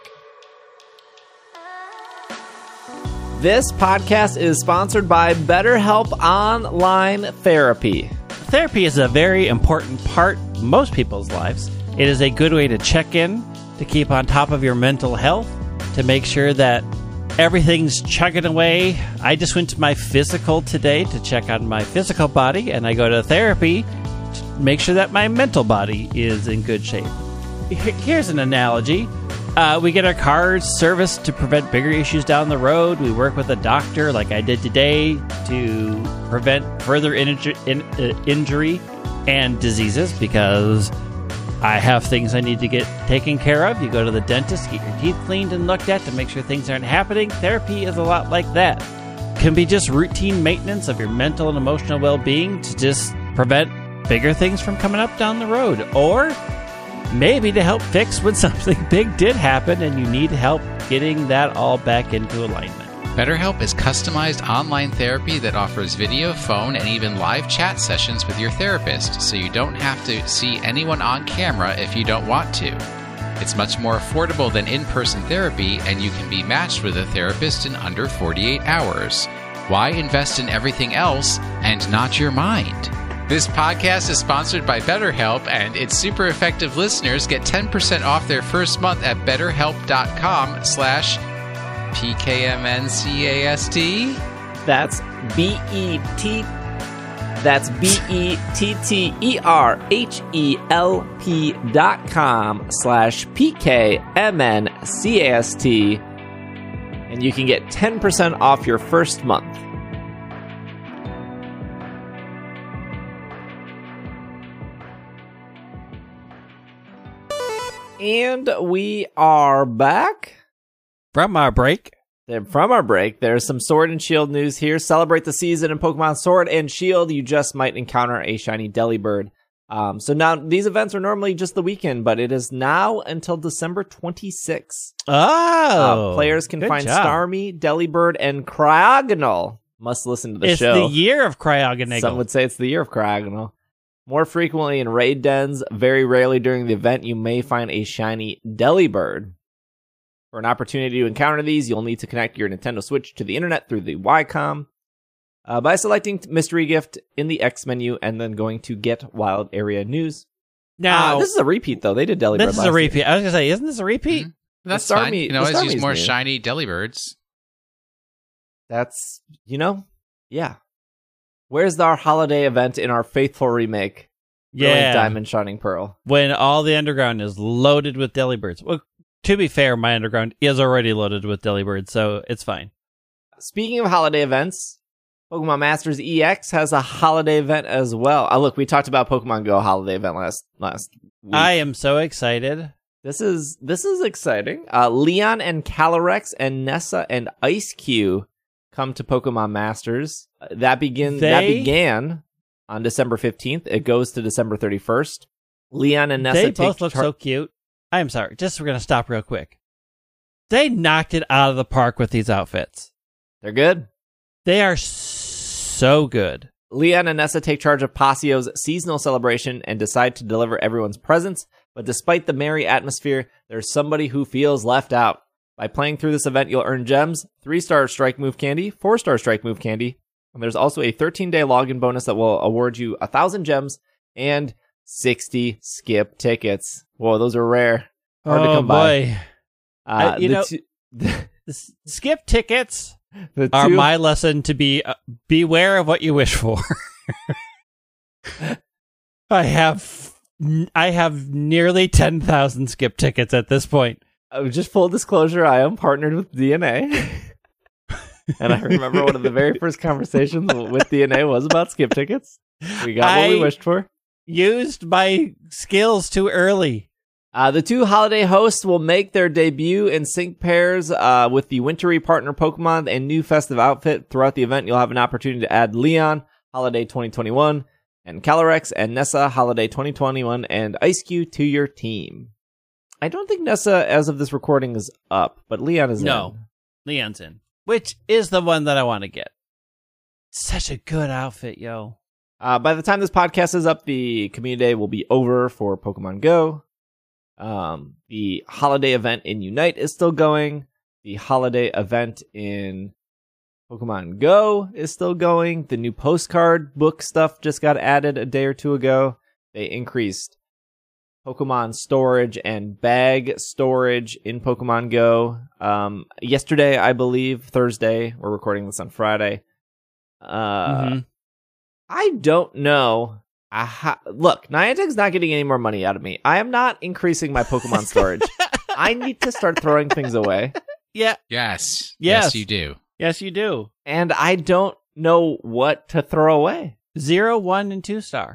Speaker 2: This podcast is sponsored by BetterHelp Online Therapy.
Speaker 3: Therapy is a very important part of most people's lives. It is a good way to check in, to keep on top of your mental health, to make sure that everything's chugging away. I just went to my physical today to check on my physical body, and I go to therapy to make sure that my mental body is in good shape. Here's an analogy. Uh, we get our cars serviced to prevent bigger issues down the road. We work with a doctor, like I did today, to prevent further inju- in, uh, injury and diseases, because I have things I need to get taken care of. You go to the dentist, get your teeth cleaned and looked at to make sure things aren't happening. Therapy is a lot like that. Can be just routine maintenance of your mental and emotional well-being to just prevent bigger things from coming up down the road. Or maybe to help fix when something big did happen and you need help getting that all back into alignment.
Speaker 4: BetterHelp is customized online therapy that offers video, phone, and even live chat sessions with your therapist, so you don't have to see anyone on camera if you don't want to. It's much more affordable than in-person therapy, and you can be matched with a therapist in under forty-eight hours. Why invest in everything else and not your mind? This podcast is sponsored by BetterHelp, and its super effective listeners get ten percent off their first month at betterhelp.com slash PKMNCAST.
Speaker 2: That's B E T. That's B E T T E R H E L P dot com slash P K M N C A S T. And you can get ten percent off your first month. And we are back.
Speaker 3: From our break,
Speaker 2: Then from our break, there's some Sword and Shield news here. Celebrate the season in Pokemon Sword and Shield. You just might encounter a shiny Delibird. Um, so now these events are normally just the weekend, but it is now until December twenty-sixth.
Speaker 3: oh,
Speaker 2: Uh, players can
Speaker 3: good
Speaker 2: find
Speaker 3: job.
Speaker 2: Starmie, Delibird, and Cryogonal. Must listen to the
Speaker 3: it's
Speaker 2: show.
Speaker 3: the year of Cryogonal.
Speaker 2: Some would say it's the year of Cryogonal. More frequently in raid dens, very rarely during the event, you may find a shiny Delibird. For an opportunity to encounter these, you'll need to connect your Nintendo Switch to the internet through the Y-COM uh, by selecting Mystery Gift in the X menu and then going to Get Wild Area News.
Speaker 3: Now,
Speaker 2: Uh, this is a repeat, though. They did Delibird
Speaker 3: this is
Speaker 2: last
Speaker 3: a repeat.
Speaker 2: year.
Speaker 3: I was going to say, isn't this a repeat?
Speaker 4: Mm-hmm. That's
Speaker 2: The
Speaker 4: fine.
Speaker 2: Starmie-
Speaker 4: You can
Speaker 2: the
Speaker 4: always use
Speaker 2: Starmie's
Speaker 4: more
Speaker 2: new.
Speaker 4: shiny Delibirds.
Speaker 2: That's, you know, yeah. Where's our holiday event in our faithful remake? Brilliant
Speaker 3: Yeah.
Speaker 2: Diamond Shining Pearl.
Speaker 3: When all the underground is loaded with Delibirds. Well, to be fair, my underground is already loaded with Delibirds, so it's fine.
Speaker 2: Speaking of holiday events, Pokemon Masters E X has a holiday event as well. Oh, look, we talked about Pokemon Go holiday event last last week.
Speaker 3: I am so excited.
Speaker 2: This is this is exciting. Uh, Leon and Calyrex and Nessa and Ice-Q come to Pokemon Masters. Uh, that begin
Speaker 3: They-
Speaker 2: that began on December fifteenth. It goes to December thirty-first. Leon and Nessa
Speaker 3: They
Speaker 2: take
Speaker 3: both look
Speaker 2: char-
Speaker 3: so cute. I'm sorry. Just we're going to stop real quick. They knocked it out of the park with these outfits.
Speaker 2: They're good.
Speaker 3: They are so good.
Speaker 2: Leon and Nessa take charge of Passio's seasonal celebration and decide to deliver everyone's presents. But despite the merry atmosphere, there's somebody who feels left out. By playing through this event, you'll earn gems, three-star strike move candy, four-star strike move candy, and there's also a thirteen-day login bonus that will award you one thousand gems and sixty skip tickets. Whoa, those are rare. Hard
Speaker 3: oh,
Speaker 2: to come by.
Speaker 3: boy.
Speaker 2: Uh,
Speaker 3: I- you
Speaker 2: the
Speaker 3: know-
Speaker 2: two-
Speaker 3: The s- skip tickets
Speaker 2: the
Speaker 3: are
Speaker 2: two-
Speaker 3: my lesson to be uh, beware of what you wish for. I have I have nearly ten thousand skip tickets at this point.
Speaker 2: Uh, just full disclosure, I am partnered with D N A. And I remember one of the very first conversations with D N A was about skip tickets. We got what we
Speaker 3: I-
Speaker 2: wished for.
Speaker 3: Used my skills too early.
Speaker 2: Uh, the two holiday hosts will make their debut in sync pairs uh, with the wintry partner Pokemon and new festive outfit. Throughout the event, you'll have an opportunity to add Leon, Holiday twenty twenty-one, and Calyrex and Nessa, Holiday twenty twenty-one, and Ice-Q to your team. I don't think Nessa, as of this recording, is up, but Leon is
Speaker 3: No.
Speaker 2: in.
Speaker 3: Leon's in. Which is the one that I want to get. Such a good outfit, yo.
Speaker 2: Uh, by the time this podcast is up, the community day will be over for Pokemon Go. Um, the holiday event in Unite is still going. The holiday event in Pokemon Go is still going. The new postcard book stuff just got added a day or two ago. They increased Pokemon storage and bag storage in Pokemon Go. Um, yesterday, I believe, Thursday, we're recording this on Friday. Uh,
Speaker 3: Mhm.
Speaker 2: I don't know. I ha- Look, Niantic's not getting any more money out of me. I am not increasing my Pokemon storage. I need to start throwing things away.
Speaker 3: Yeah.
Speaker 4: Yes.
Speaker 3: Yes.
Speaker 4: Yes, you do.
Speaker 3: Yes, you do.
Speaker 2: And I don't know what to throw away.
Speaker 3: Zero, one, and two star.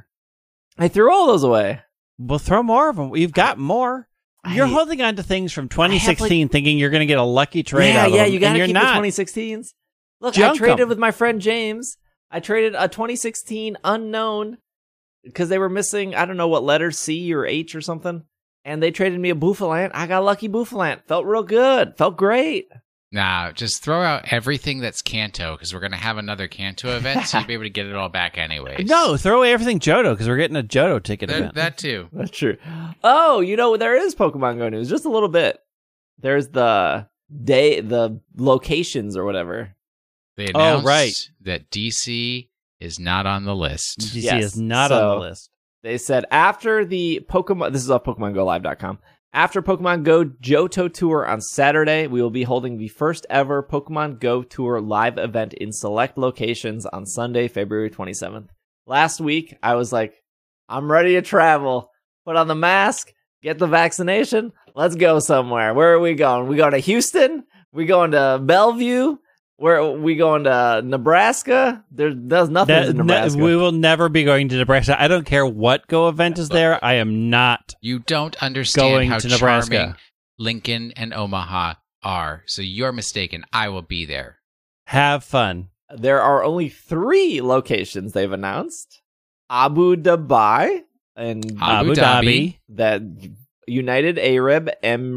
Speaker 2: I threw all those away.
Speaker 3: We'll throw more of them. You've got more. You're
Speaker 2: I-
Speaker 3: holding on to things from
Speaker 2: I
Speaker 3: twenty sixteen,
Speaker 2: have, like-
Speaker 3: thinking you're going to get a lucky trade
Speaker 2: yeah,
Speaker 3: out of
Speaker 2: yeah,
Speaker 3: them,
Speaker 2: you gotta
Speaker 3: and you're
Speaker 2: keep
Speaker 3: not.
Speaker 2: the twenty sixteens. Look,
Speaker 3: Junk
Speaker 2: I traded
Speaker 3: 'em.
Speaker 2: with my friend James. I traded a twenty sixteen unknown because they were missing, I don't know what letter, C or H or something. And they traded me a Bouffalant. I got a lucky Bouffalant. Felt real good. Felt great.
Speaker 4: Nah, just throw out everything that's Kanto because we're going to have another Kanto event, so you'll be able to get it all back anyways.
Speaker 3: No, throw away everything Johto because we're getting a Johto ticket
Speaker 4: that,
Speaker 3: event.
Speaker 4: that too.
Speaker 2: That's true. Oh, you know, there is Pokemon Go news. Just a little bit. There's the day, the locations or whatever.
Speaker 4: They
Speaker 3: Oh,
Speaker 4: announced
Speaker 3: right.
Speaker 4: that D C is not on the list.
Speaker 3: D C
Speaker 2: Yes,
Speaker 3: is not
Speaker 2: so-
Speaker 3: on the list.
Speaker 2: They said after the Pokemon, this is off Pokemon Go Live dot com. After Pokemon Go Johto Tour on Saturday, we will be holding the first ever Pokemon Go Tour live event in select locations on Sunday, February twenty-seventh. Last week, I was like, I'm ready to travel. Put on the mask, get the vaccination. Let's go somewhere. Where are we going? We going to Houston? We going to Bellevue? Where are we going to Nebraska? There, there's nothing
Speaker 3: That-
Speaker 2: in
Speaker 3: ne-
Speaker 2: Nebraska.
Speaker 3: we will never be going to Nebraska. I don't care what Go event is there. I am not.
Speaker 4: You don't understand
Speaker 3: Going
Speaker 4: how
Speaker 3: to Nebraska.
Speaker 4: charming Lincoln and Omaha are, so you're mistaken. I will be there.
Speaker 3: Have fun.
Speaker 2: There are only three locations they've announced. Abu Dhabi and
Speaker 4: Abu
Speaker 3: Abu
Speaker 4: Dhabi.
Speaker 3: Dhabi.
Speaker 2: that United Arab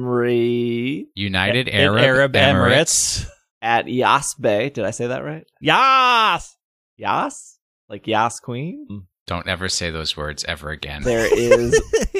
Speaker 2: Emirates
Speaker 4: United
Speaker 3: A-
Speaker 4: Arab,
Speaker 3: Arab
Speaker 4: Emirates.
Speaker 3: Emirates.
Speaker 2: at Yas Bay. Did I say that right?
Speaker 3: Yas.
Speaker 2: Yas? Like Yas Queen?
Speaker 4: Don't ever say those words ever again.
Speaker 2: There is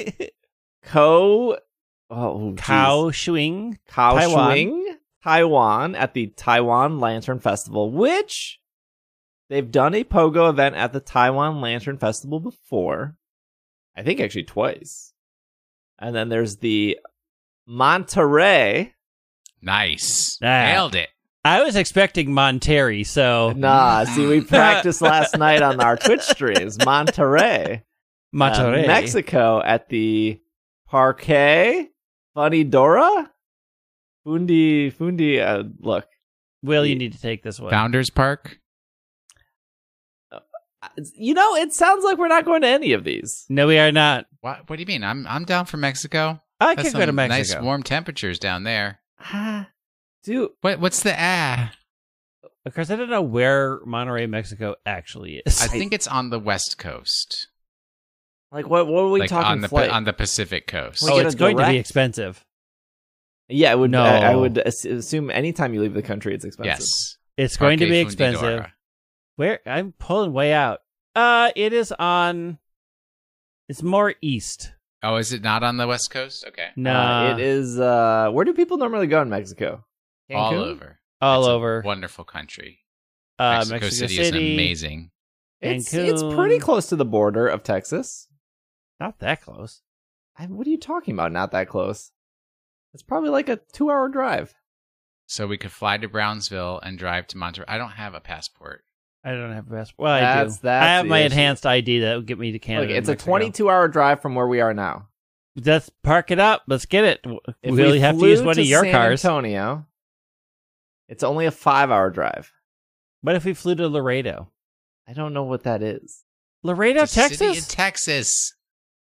Speaker 2: Ko oh, geez.
Speaker 3: Kaohsiung.
Speaker 2: Kaohsiung,
Speaker 3: Taiwan.
Speaker 2: Taiwan at the Taiwan Lantern Festival, which they've done a Pogo event at the Taiwan Lantern Festival before. I think actually twice. And then there's the Monterey.
Speaker 4: Nice.
Speaker 3: Ah.
Speaker 4: Nailed it.
Speaker 3: I was expecting Monterey, so
Speaker 2: Nah, see, we practiced last night on our Twitch streams. Monterey.
Speaker 3: Monterey.
Speaker 2: Uh, Mexico at the Parque Funidora? Fundi, Fundi, uh, look.
Speaker 3: Will, you need to take this one.
Speaker 4: Founders Park.
Speaker 2: You know, it sounds like we're not going to any of these.
Speaker 3: No, we are not.
Speaker 4: What? What do you mean? I'm I'm down for Mexico.
Speaker 3: I
Speaker 4: That's
Speaker 3: can go to
Speaker 4: some
Speaker 3: Mexico.
Speaker 4: Nice warm temperatures down there.
Speaker 2: Ah, dude.
Speaker 4: What? What's the ah?
Speaker 3: Of course, I don't know where Monterrey, Mexico actually is.
Speaker 4: I think it's on the west coast,
Speaker 2: Like, what What are we
Speaker 4: like
Speaker 2: talking
Speaker 4: on the
Speaker 2: flight?
Speaker 4: on the Pacific coast.
Speaker 2: We
Speaker 3: oh,
Speaker 2: get
Speaker 3: it's
Speaker 2: a
Speaker 3: going to be
Speaker 2: direct-
Speaker 3: expensive.
Speaker 2: Yeah, it would.
Speaker 3: No.
Speaker 2: I, I would ass- assume anytime you leave the country, it's expensive.
Speaker 4: Yes,
Speaker 3: It's going to
Speaker 4: Parque
Speaker 3: be expensive.
Speaker 4: Fundidora.
Speaker 3: Where I'm pulling way out. Uh, it is on. It's more east.
Speaker 4: Oh, is it not on the west coast? Okay,
Speaker 3: No,
Speaker 2: Uh, it is. Uh, where do people normally go in Mexico?
Speaker 4: all
Speaker 2: Cancun?
Speaker 4: over,
Speaker 3: all
Speaker 4: It's a
Speaker 3: over.
Speaker 4: wonderful country.
Speaker 3: Uh,
Speaker 4: Mexico,
Speaker 3: Mexico
Speaker 4: City, is
Speaker 3: City.
Speaker 4: amazing.
Speaker 2: It's
Speaker 3: Cancun.
Speaker 2: it's pretty close to the border of Texas.
Speaker 3: Not that close.
Speaker 2: I, what are you talking about? Not that close. It's probably like a two-hour drive.
Speaker 4: So we could fly to Brownsville and drive to Monterey. I don't have a passport.
Speaker 3: I don't have a passport. Well, I
Speaker 2: That's-
Speaker 3: do.
Speaker 2: that's
Speaker 3: I have
Speaker 2: the
Speaker 3: my
Speaker 2: issue.
Speaker 3: enhanced I D that will get me to Canada.
Speaker 2: Look, it's
Speaker 3: and
Speaker 2: a
Speaker 3: Mexico.
Speaker 2: twenty-two hour drive from where we are now.
Speaker 3: Let's park it up. Let's get it.
Speaker 2: If
Speaker 3: we only have to
Speaker 2: flew
Speaker 3: use one of your
Speaker 2: San
Speaker 3: cars.
Speaker 2: Antonio, it's only a five-hour drive.
Speaker 3: What if we flew to Laredo?
Speaker 2: I don't know what that is.
Speaker 3: Laredo,
Speaker 4: It's a city in
Speaker 3: Texas?
Speaker 4: Texas.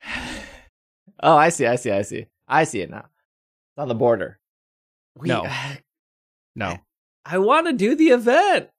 Speaker 2: Oh, I see. I see. I see. I see it now. It's on the border. We,
Speaker 3: No. No.
Speaker 2: I want to do the event.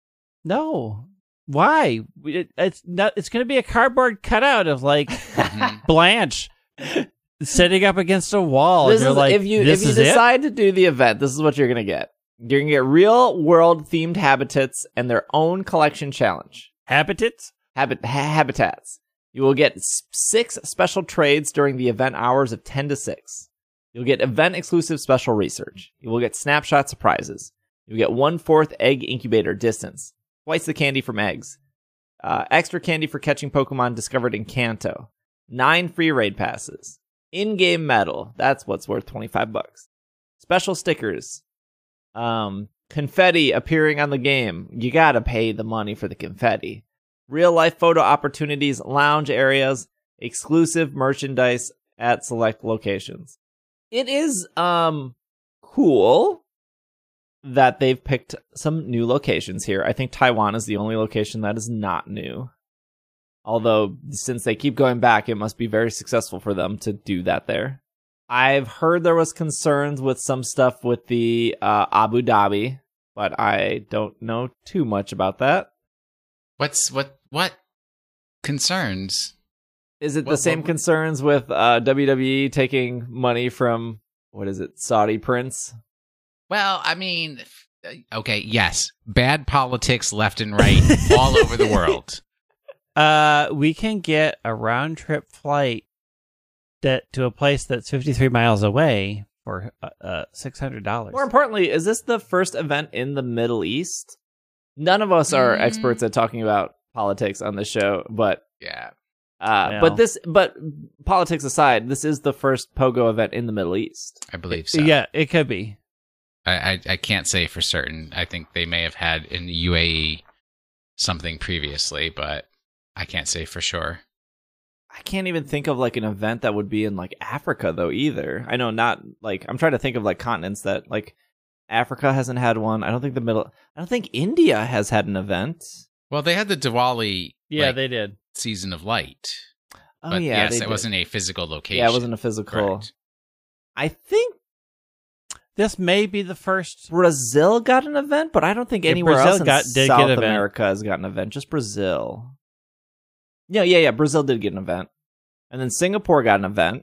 Speaker 3: No. Why? It, it's not. It's going to be a cardboard cutout of like
Speaker 4: Mhm.
Speaker 3: Blanche sitting up against a wall.
Speaker 2: This
Speaker 3: and you're
Speaker 2: is,
Speaker 3: like,
Speaker 2: if you
Speaker 3: this
Speaker 2: if you
Speaker 3: is it?
Speaker 2: decide to do the event, this is what you're gonna get. You're gonna get real world themed habitats and their own collection challenge.
Speaker 3: Habitats?
Speaker 2: Habit ha- habitats. You will get s- six special trades during the event hours of ten to six. You'll get event exclusive special research. You will get snapshot surprises. You'll get one fourth egg incubator distance, twice the candy from eggs, uh, extra candy for catching Pokemon discovered in Kanto, nine free raid passes, in-game medal. That's what's worth twenty-five bucks. Special stickers, um, confetti appearing on the game. You gotta pay the money for the confetti. Real life photo opportunities, lounge areas, exclusive merchandise at select locations. It is um cool that they've picked some new locations here. I think Taiwan is the only location that is not new. Although, since they keep going back, it must be very successful for them to do that there. I've heard there was concerns with some stuff with the uh, Abu Dhabi, but I don't know too much about that.
Speaker 4: What's what? What concerns?
Speaker 2: Is it the
Speaker 4: What-
Speaker 2: same
Speaker 4: what-
Speaker 2: concerns with uh, W W E taking money from, what is it, Saudi Prince?
Speaker 4: Well, I mean, okay, yes, bad politics left and right all over the world.
Speaker 3: Uh, we can get a round trip flight that to a place that's fifty-three miles away for uh, uh six hundred dollars.
Speaker 2: More importantly, is this the first event in the Middle East? None of us are
Speaker 4: Mm.
Speaker 2: experts at talking about politics on this show, but
Speaker 4: Yeah,
Speaker 2: uh,
Speaker 3: Well.
Speaker 2: but this, but politics aside, this is the first Pogo event in the Middle East.
Speaker 4: I believe so.
Speaker 3: Yeah, it could be.
Speaker 4: I, I I can't say for certain. I think they may have had in the U A E something previously, but I can't say for sure.
Speaker 2: I can't even think of like an event that would be in like Africa though either. I know not like I'm trying to think of like continents that like Africa hasn't had one. I don't think the middle. I don't think India has had an event.
Speaker 4: Well, they had the Diwali
Speaker 3: Yeah,
Speaker 4: like,
Speaker 3: they did.
Speaker 4: season of light.
Speaker 2: Oh
Speaker 4: but
Speaker 2: yeah,
Speaker 4: yes,
Speaker 2: they
Speaker 4: it
Speaker 2: did.
Speaker 4: wasn't a physical location.
Speaker 2: Yeah, it wasn't a physical.
Speaker 4: Correct.
Speaker 2: I think
Speaker 3: This may be the first.
Speaker 2: Brazil got an event, but I don't think
Speaker 3: Yeah,
Speaker 2: anywhere
Speaker 3: Brazil
Speaker 2: else in
Speaker 3: got- did
Speaker 2: South
Speaker 3: get an event.
Speaker 2: America has got an event. Just Brazil. Yeah, yeah, yeah. Brazil did get an event, and then Singapore got an event.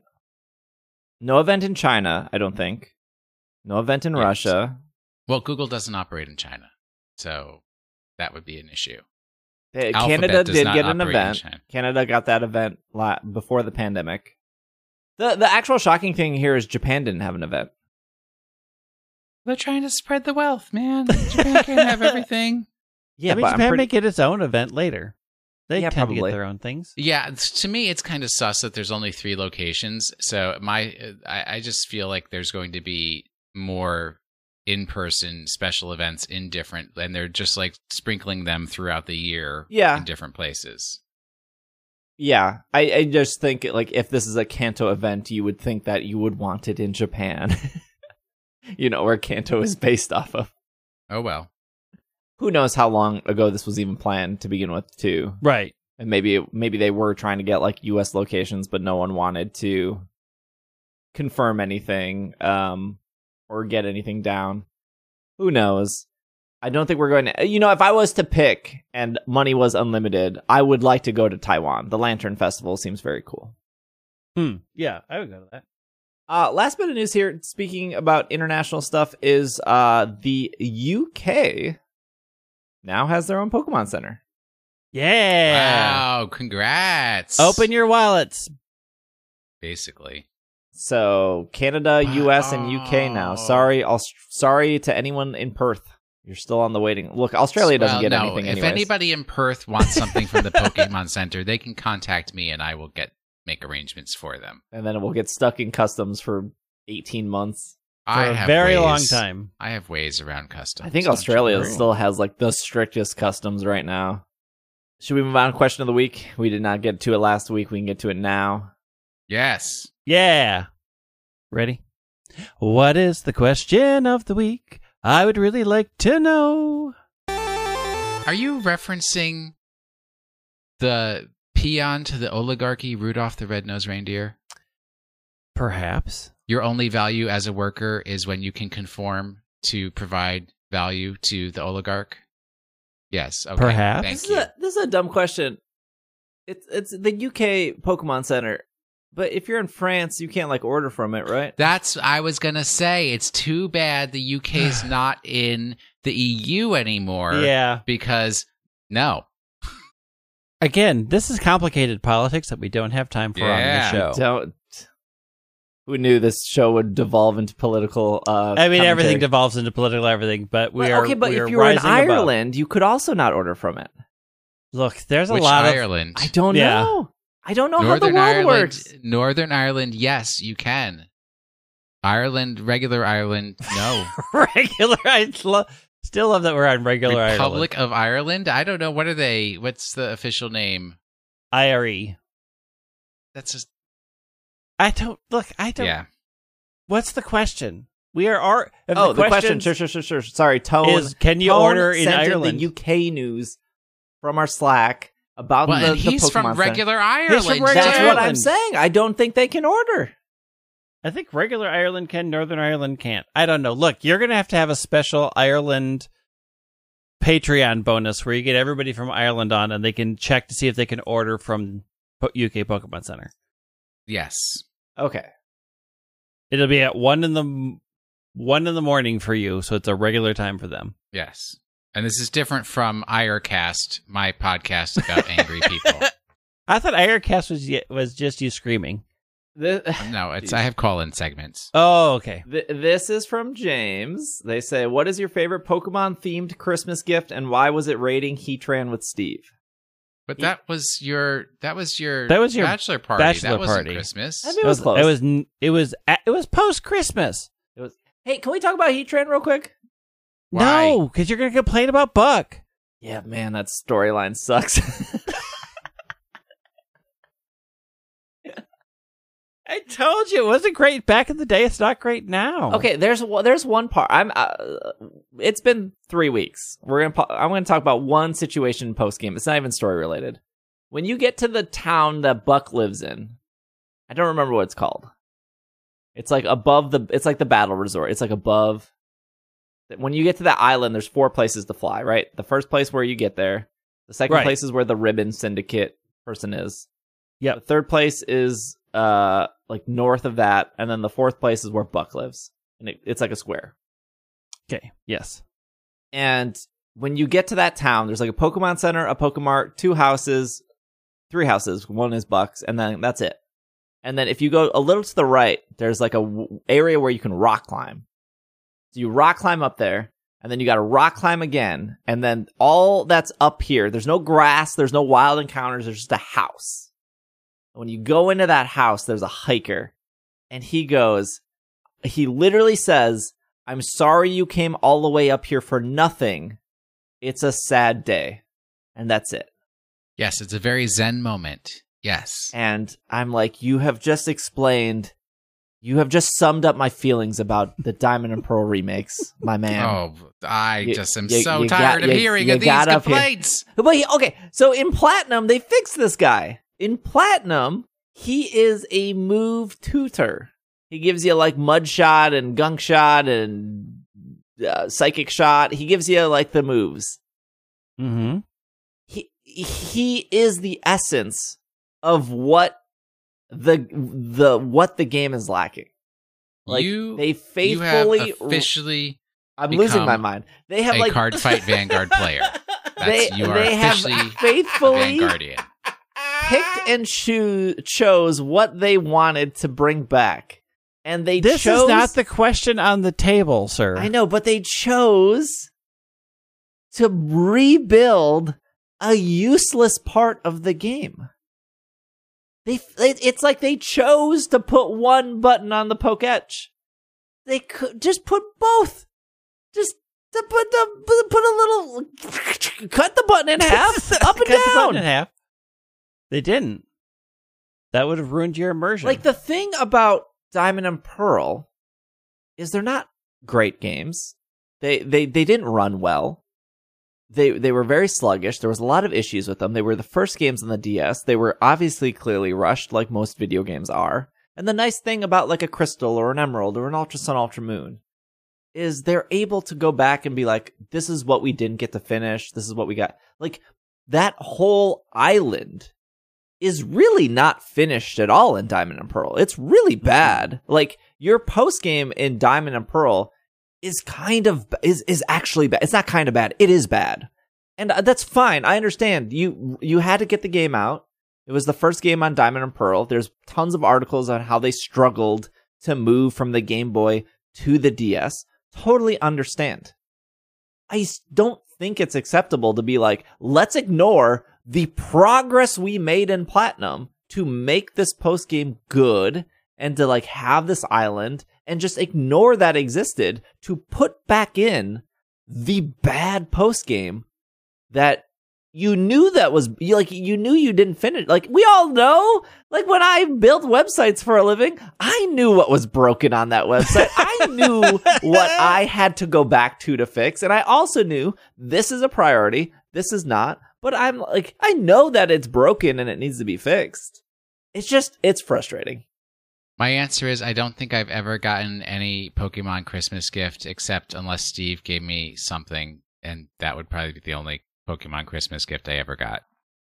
Speaker 2: No event in China, I don't think. No event in
Speaker 4: Yes.
Speaker 2: Russia.
Speaker 4: Well, Google doesn't operate in China, so that would be an issue.
Speaker 2: Uh,
Speaker 4: Alphabet
Speaker 2: Canada
Speaker 4: does
Speaker 2: did
Speaker 4: not
Speaker 2: get an
Speaker 4: operate in
Speaker 2: event.
Speaker 4: China.
Speaker 2: Canada got that event la- before the pandemic. The the actual shocking thing here is Japan didn't have an event.
Speaker 4: They're trying to spread the wealth, man. Japan can't have everything.
Speaker 2: Yeah,
Speaker 3: I mean,
Speaker 2: but
Speaker 3: Japan
Speaker 2: I'm pretty,
Speaker 3: may get its own event later. They
Speaker 2: Yeah,
Speaker 3: tend to
Speaker 2: probably.
Speaker 3: get their own things.
Speaker 4: Yeah, it's- to me, it's kind of sus that there's only three locations. So my, I, I just feel like there's going to be more in-person special events in different, and they're just like sprinkling them throughout the year
Speaker 2: Yeah.
Speaker 4: in different places.
Speaker 2: yeah. I, I just think like if this is a Kanto event, you would think that you would want it in Japan. You know, where Kanto is based off of.
Speaker 4: Oh well.
Speaker 2: who knows how long ago this was even planned to begin with, too.
Speaker 3: Right.
Speaker 2: And maybe maybe they were trying to get like U S locations, but no one wanted to confirm anything um, or get anything down. Who knows? I don't think we're going to... You know, if I was to pick and money was unlimited, I would like to go to Taiwan. The Lantern Festival seems very cool.
Speaker 3: Hmm. Yeah, I would go to that.
Speaker 2: Uh, last bit of news here, speaking about international stuff, is uh, the U K now has their own Pokemon Center.
Speaker 3: Yeah.
Speaker 4: Wow, congrats.
Speaker 3: Open your wallets.
Speaker 4: Basically.
Speaker 2: So Canada, U S, and U K now.
Speaker 4: Wow.
Speaker 2: Sorry, Aust- sorry to anyone in Perth. You're still on the waiting. Look, Australia doesn't
Speaker 4: Well,
Speaker 2: get
Speaker 4: no,
Speaker 2: anything
Speaker 4: if
Speaker 2: anyways.
Speaker 4: anybody in Perth wants something from the Pokemon Center, they can contact me and I will get make arrangements for them.
Speaker 2: And then it will get stuck in customs for eighteen months.
Speaker 3: For
Speaker 4: I
Speaker 3: a
Speaker 4: have
Speaker 3: very
Speaker 4: ways,
Speaker 3: long time.
Speaker 4: I have ways around customs.
Speaker 2: I think
Speaker 4: Don't you
Speaker 2: Australia
Speaker 4: worry.
Speaker 2: still has like the strictest customs right now. Should we move on to question of the week? We did not get to it last week. We can get to it now.
Speaker 4: Yes.
Speaker 3: Yeah. Ready? What is the question of the week? I would really like to know.
Speaker 4: Are you referencing the peon to the oligarchy, Rudolph the Red-Nosed Reindeer?
Speaker 3: Perhaps.
Speaker 4: Your only value as a worker is when you can conform to provide value to the oligarch? Yes. Okay.
Speaker 3: Perhaps.
Speaker 4: Thank
Speaker 2: This is,
Speaker 4: you.
Speaker 2: a, this is a dumb question. It's it's the U K Pokemon Center, but if you're in France, you can't like order from it, right?
Speaker 4: That's I was gonna say. It's too bad the U K's not in the E U anymore.
Speaker 3: Yeah.
Speaker 4: Because no.
Speaker 3: Again, this is complicated politics that we don't have time for
Speaker 4: Yeah.
Speaker 3: on the show.
Speaker 2: Don't. Who knew this show would devolve into political? Uh,
Speaker 3: I mean, everything
Speaker 2: commentary?
Speaker 3: devolves into political everything, but we
Speaker 2: But,
Speaker 3: are.
Speaker 2: okay, but
Speaker 3: we
Speaker 2: if
Speaker 3: are
Speaker 2: you were in
Speaker 3: rising above.
Speaker 2: Ireland, you could also not order from it.
Speaker 3: Look, there's a
Speaker 4: Which
Speaker 3: lot of
Speaker 4: Ireland?
Speaker 2: I don't
Speaker 3: Yeah.
Speaker 2: know. I don't know
Speaker 4: Northern
Speaker 2: how the world
Speaker 4: Ireland.
Speaker 2: works.
Speaker 4: Northern Ireland, yes, you can. Ireland, regular Ireland, no.
Speaker 3: regular. I lo- still love that we're on regular
Speaker 4: Republic of Ireland? I don't know. What are they? What's the official name?
Speaker 3: Ireland. I R E.
Speaker 4: That's just
Speaker 3: I don't look. I don't.
Speaker 4: yeah.
Speaker 3: What's the question? We are. Our, if
Speaker 2: Oh, the, question.
Speaker 3: questions
Speaker 2: Sure, sure, sure, sure. Sorry, Tone.
Speaker 3: is can you
Speaker 2: Tone
Speaker 3: order in
Speaker 2: sent
Speaker 3: Ireland?
Speaker 2: the U K news from our Slack about
Speaker 4: Well,
Speaker 2: the,
Speaker 4: and
Speaker 2: the
Speaker 4: he's
Speaker 2: Pokemon
Speaker 4: from
Speaker 2: Center.
Speaker 4: regular
Speaker 3: from
Speaker 4: Ireland.
Speaker 3: regular
Speaker 2: That's
Speaker 4: too.
Speaker 2: what I'm
Speaker 3: Ireland.
Speaker 2: saying. I don't think they can order.
Speaker 3: I think regular Ireland can, Northern Ireland can't. I don't know. Look, you're going to have to have a special Ireland Patreon bonus where you get everybody from Ireland on and they can check to see if they can order from Po- U K Pokemon Center.
Speaker 4: Yes.
Speaker 2: Okay.
Speaker 3: It'll be at one in the one in the morning for you, so it's a regular time for them.
Speaker 4: Yes. And this is different from Irecast, my podcast about angry people.
Speaker 3: I thought Irecast was y- was just you screaming.
Speaker 2: The,
Speaker 4: No, it's I have call-in segments.
Speaker 3: Oh, okay.
Speaker 2: Th- this is from James. They say, what is your favorite Pokemon-themed Christmas gift, and why was it raiding Heatran with Steve?
Speaker 4: But that was your that was your
Speaker 3: That was your
Speaker 4: bachelor party.
Speaker 3: bachelor
Speaker 4: that wasn't
Speaker 3: party.
Speaker 4: Christmas.
Speaker 2: I mean,
Speaker 3: It
Speaker 2: it was
Speaker 3: was
Speaker 2: close.
Speaker 3: it was n- it was a- it was post Christmas.
Speaker 2: It was. Hey, can we talk about Heatran real quick?
Speaker 4: Why?
Speaker 3: No, because you're gonna complain about Buck.
Speaker 2: Yeah, man, that storyline sucks.
Speaker 3: I told you it wasn't great back in the day. It's not great now.
Speaker 2: Okay, there's one- there's one part. I'm. Uh, it's been three weeks. We're gonna. po- I'm gonna talk about one situation post game. It's not even story related. When you get to the town that Buck lives in, I don't remember what it's called. It's like above the. It's like the battle resort. It's like above. When you get to that island, there's four places to fly. Right. The first place where you get there. The second
Speaker 3: Right.
Speaker 2: place is where the Ribbon Syndicate person is.
Speaker 3: Yep.
Speaker 2: The third place is uh like north of that, and then the fourth place is where Buck lives, and it, it's like a square.
Speaker 3: Okay. Yes.
Speaker 2: And when you get to that town, there's like a Pokemon Center, a Pokemart, two houses, three houses. One is Buck's, and then that's it. And then if you go a little to the right, there's like a w- area where you can rock climb. So you rock climb up there, and then you got to rock climb again, and then all that's up here. There's no grass, there's no wild encounters. There's just a house. When you go into that house, there's a hiker, and he goes, he literally says, I'm sorry you came all the way up here for nothing. It's a sad day. And that's it.
Speaker 4: Yes, it's a very zen moment. Yes.
Speaker 2: And I'm like, you have just explained You have just summed up my feelings about the Diamond and Pearl remakes, my man.
Speaker 4: Oh, I
Speaker 2: You-
Speaker 4: just am
Speaker 2: you-
Speaker 4: so
Speaker 2: you
Speaker 4: tired
Speaker 2: got-
Speaker 4: of
Speaker 2: you-
Speaker 4: hearing
Speaker 2: you
Speaker 4: of these
Speaker 2: got up here.
Speaker 4: complaints.
Speaker 2: But he- okay, so in Platinum, they fixed this guy. In Platinum, he is a move tutor. He gives you like mud shot and gunk shot and uh, psychic shot. He gives you like the moves.
Speaker 3: Mm-hmm.
Speaker 2: He he is the essence of what the the what the game is lacking. Like
Speaker 4: you,
Speaker 2: they
Speaker 4: you
Speaker 2: faithfully.
Speaker 4: have officially
Speaker 2: I'm losing my
Speaker 4: become
Speaker 2: mind. They have
Speaker 4: a
Speaker 2: like
Speaker 4: card fight Vanguard player. That's,
Speaker 2: they
Speaker 4: you are
Speaker 2: they have
Speaker 4: officially a
Speaker 2: faithfully
Speaker 4: Vanguardian.
Speaker 2: picked and cho- chose what they wanted to bring back, and they
Speaker 3: This
Speaker 2: chose.
Speaker 3: is not the question on the table, sir.
Speaker 2: I know, but they chose to rebuild a useless part of the game. They, it's like they chose to put one button on the poke etch. They could just put both. Just to put the put a little cut the button in half, up and
Speaker 3: Cut the button
Speaker 2: down.
Speaker 3: in half. They didn't. That would have ruined your immersion.
Speaker 2: Like the thing about Diamond and Pearl is they're not great games. They they they didn't run well. They they were very sluggish. There was a lot of issues with them. They were the first games on the D S. They were obviously clearly rushed, like most video games are. And the nice thing about like a Crystal or an Emerald or an Ultra Sun, Ultra Moon is they're able to go back and be like, this is what we didn't get to finish. This is what we got. Like that whole island is really not finished at all in Diamond and Pearl. It's really bad. Like your post game in Diamond and Pearl is kind of is is actually bad. It's not kind of bad. It is bad, and that's fine. I understand. You you had to get the game out. It was the first game on Diamond and Pearl. There's tons of articles on how they struggled to move from the Game Boy to the D S. Totally understand. I don't think it's acceptable to be like, let's ignore the progress we made in Platinum to make this post game good and to like have this island and just ignore that existed to put back in the bad post game that you knew that was you like you knew you didn't finish. Like we all know, like when I built websites for a living, I knew what was broken on that website. I knew what I had to go back to to fix, and I also knew this is a priority, this is not. But I'm like, I know that it's broken and it needs to be fixed. It's just, it's frustrating.
Speaker 4: My answer is I don't think I've ever gotten any Pokemon Christmas gift except unless Steve gave me something, and that would probably be the only Pokemon Christmas gift I ever got.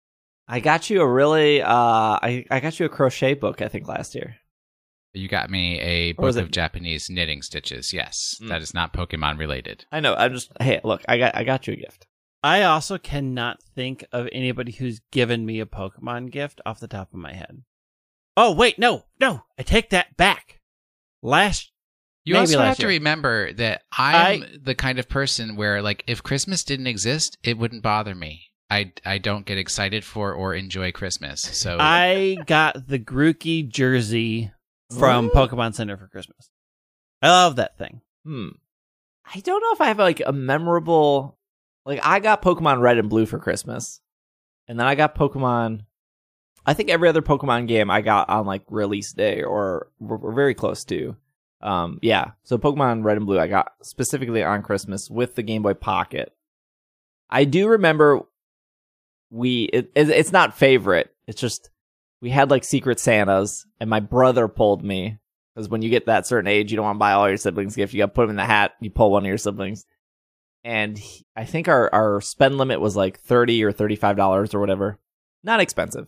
Speaker 2: I got you a really, uh, I, I got you a crochet book, I think, last year.
Speaker 4: You got me a
Speaker 2: Or was
Speaker 4: book of
Speaker 2: it-
Speaker 4: Japanese knitting stitches. Yes,
Speaker 2: Mm.
Speaker 4: that is not Pokemon related.
Speaker 2: I know, I'm just, hey, look, I got I got you a gift.
Speaker 3: I also cannot think of anybody who's given me a Pokemon gift off the top of my head. Oh, wait, no, no, I take that back. Last,
Speaker 4: You
Speaker 3: maybe
Speaker 4: also
Speaker 3: last
Speaker 4: have to
Speaker 3: year.
Speaker 4: remember that I'm
Speaker 3: I-
Speaker 4: the kind of person where, like, if Christmas didn't exist, it wouldn't bother me. I, I don't get excited for or enjoy Christmas. So
Speaker 3: I got the Grookey jersey from
Speaker 2: Ooh.
Speaker 3: Pokemon Center for Christmas. I love that thing.
Speaker 2: Hmm. I don't know if I have like a memorable, like I got Pokemon Red and Blue for Christmas. And then I got Pokemon, I think every other Pokemon game I got on like release day or we're, we're very close to. Um, yeah. So Pokemon Red and Blue I got specifically on Christmas with the Game Boy Pocket. I do remember we, it, it, it's not favorite. It's just, we had like Secret Santas and my brother pulled me. Because when you get that certain age, you don't want to buy all your siblings' gifts. You got to put them in the hat. You pull one of your siblings. And he, I think our, our spend limit was like thirty dollars or thirty-five dollars or whatever. Not expensive.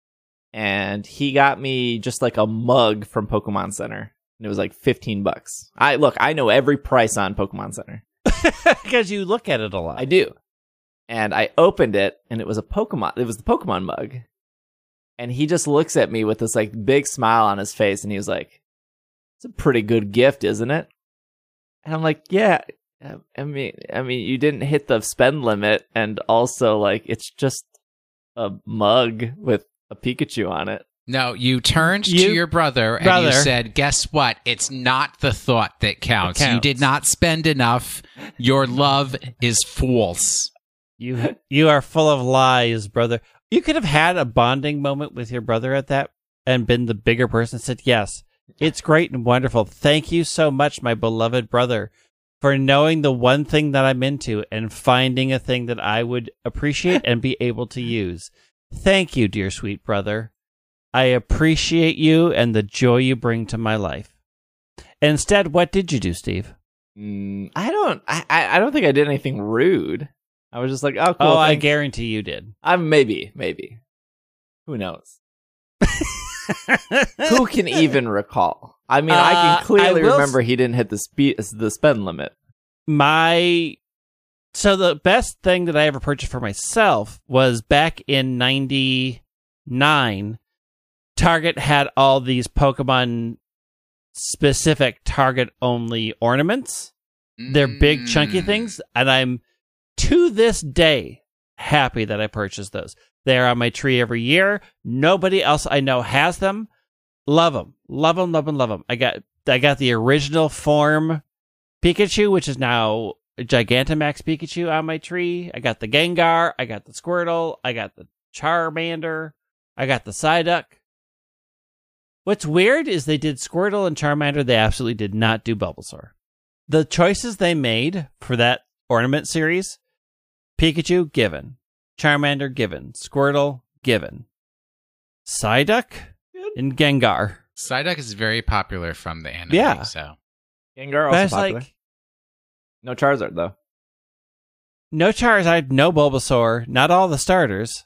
Speaker 2: And he got me just like a mug from Pokemon Center. And it was like fifteen bucks. I look, I know every price on Pokemon Center.
Speaker 3: Because you look at it a lot.
Speaker 2: I do. And I opened it, and it was a Pokemon. It was the Pokemon mug. And he just looks at me with this like big smile on his face, and he was like, "It's a pretty good gift, isn't it?" And I'm like, "Yeah, I mean, I mean, you didn't hit the spend limit, and also like it's just a mug with a Pikachu on it."
Speaker 4: No, you turned
Speaker 3: You-
Speaker 4: to your brother and
Speaker 3: brother.
Speaker 4: you said, guess what? It's not the thought that counts.
Speaker 3: It
Speaker 4: You
Speaker 3: counts.
Speaker 4: did not spend enough. Your love is false.
Speaker 3: You you are full of lies, brother. You could have had a bonding moment with your brother at that and been the bigger person and said, yes, It's great and wonderful. Thank you so much, my beloved brother, for knowing the one thing that I'm into and finding a thing that I would appreciate and be able to use. Thank you, dear sweet brother. I appreciate you and the joy you bring to my life. Instead, what did you do, Steve?
Speaker 2: Mm, I don't. I, I don't think I did anything rude. I was just like, oh, cool.
Speaker 3: Oh, I
Speaker 2: thanks.
Speaker 3: guarantee you did.
Speaker 2: I maybe, maybe. Who knows? Who can even recall? I mean, uh, I can clearly I remember s- he didn't hit the speed, the spend limit.
Speaker 3: My so the best thing that I ever purchased for myself was back in ninety-nine. Target had all these Pokemon specific Target only ornaments. Mm. They're big chunky things, and I'm to this day happy that I purchased those. They're on my tree every year. Nobody else I know has them. Love them. Love them, love them, love them. I got I got the original form Pikachu, which is now Gigantamax Pikachu on my tree. I got the Gengar. I got the Squirtle. I got the Charmander. I got the Psyduck. What's weird is they did Squirtle and Charmander. They absolutely did not do Bulbasaur. The choices they made for that ornament series, Pikachu, given. Charmander, given. Squirtle, given. Psyduck and Gengar.
Speaker 4: Psyduck is very popular from the anime,
Speaker 3: yeah.
Speaker 4: so.
Speaker 2: Gengar also
Speaker 3: That's
Speaker 2: popular.
Speaker 3: Like,
Speaker 2: no Charizard, though.
Speaker 3: No Charizard, no Bulbasaur, not all the starters.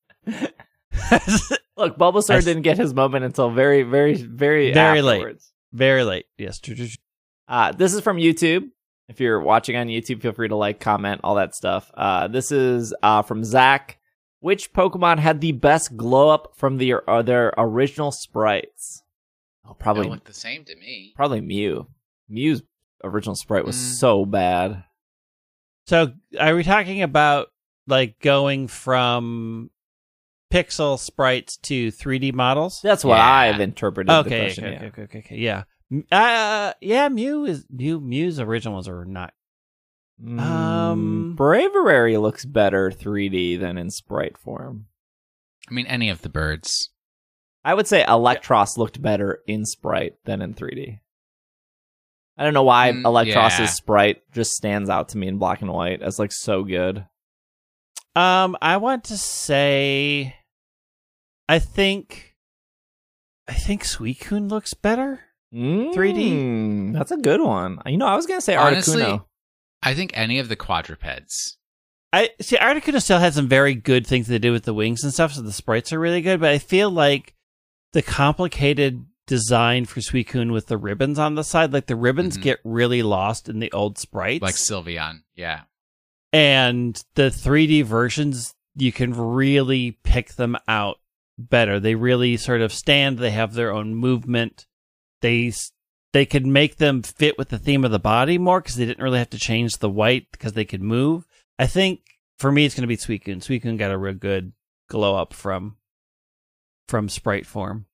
Speaker 2: Look, Bulbasaur I, didn't get his moment until very, very, very,
Speaker 3: very
Speaker 2: afterwards.
Speaker 3: late. Very late, yes.
Speaker 2: Uh, this is from YouTube. If you're watching on YouTube, feel free to like, comment, all that stuff. Uh, this is uh, from Zach. Which Pokemon had the best glow up from the, uh, their original sprites? Oh, probably
Speaker 4: they look the same to me.
Speaker 2: Probably Mew. Mew's original sprite was
Speaker 4: mm.
Speaker 2: so bad.
Speaker 3: So, are we talking about like going from pixel sprites to three D models?
Speaker 2: That's what
Speaker 4: yeah.
Speaker 2: I've interpreted.
Speaker 3: Okay,
Speaker 2: the question,
Speaker 3: okay,
Speaker 2: yeah.
Speaker 3: okay, okay, okay, yeah. Uh, yeah, Mew is Mew. Mew's originals are not.
Speaker 2: Mm,
Speaker 3: um,
Speaker 2: Braviary looks better three D than in sprite form.
Speaker 4: I mean, any of the birds.
Speaker 2: I would say Electros yeah. looked better in sprite than in three D. I don't know why mm, Electros' yeah. sprite just stands out to me in black and white as like so good.
Speaker 3: Um, I want to say, I think, I think Suicune looks better.
Speaker 2: Mm,
Speaker 3: three D.
Speaker 2: That's a good one. You know, I was gonna say
Speaker 4: Honestly,
Speaker 2: Articuno.
Speaker 4: I think any of the quadrupeds.
Speaker 3: I see Articuno still had some very good things they did with the wings and stuff, so the sprites are really good. But I feel like the complicated design for Suicune with the ribbons on the side, like the ribbons mm-hmm. get really lost in the old sprites,
Speaker 4: like Sylveon, yeah.
Speaker 3: And the three D versions, you can really pick them out better. They really sort of stand. They have their own movement. They they could make them fit with the theme of the body more because they didn't really have to change the white because they could move. I think for me, it's going to be Suicune. Suicune got a real good glow up from from sprite form.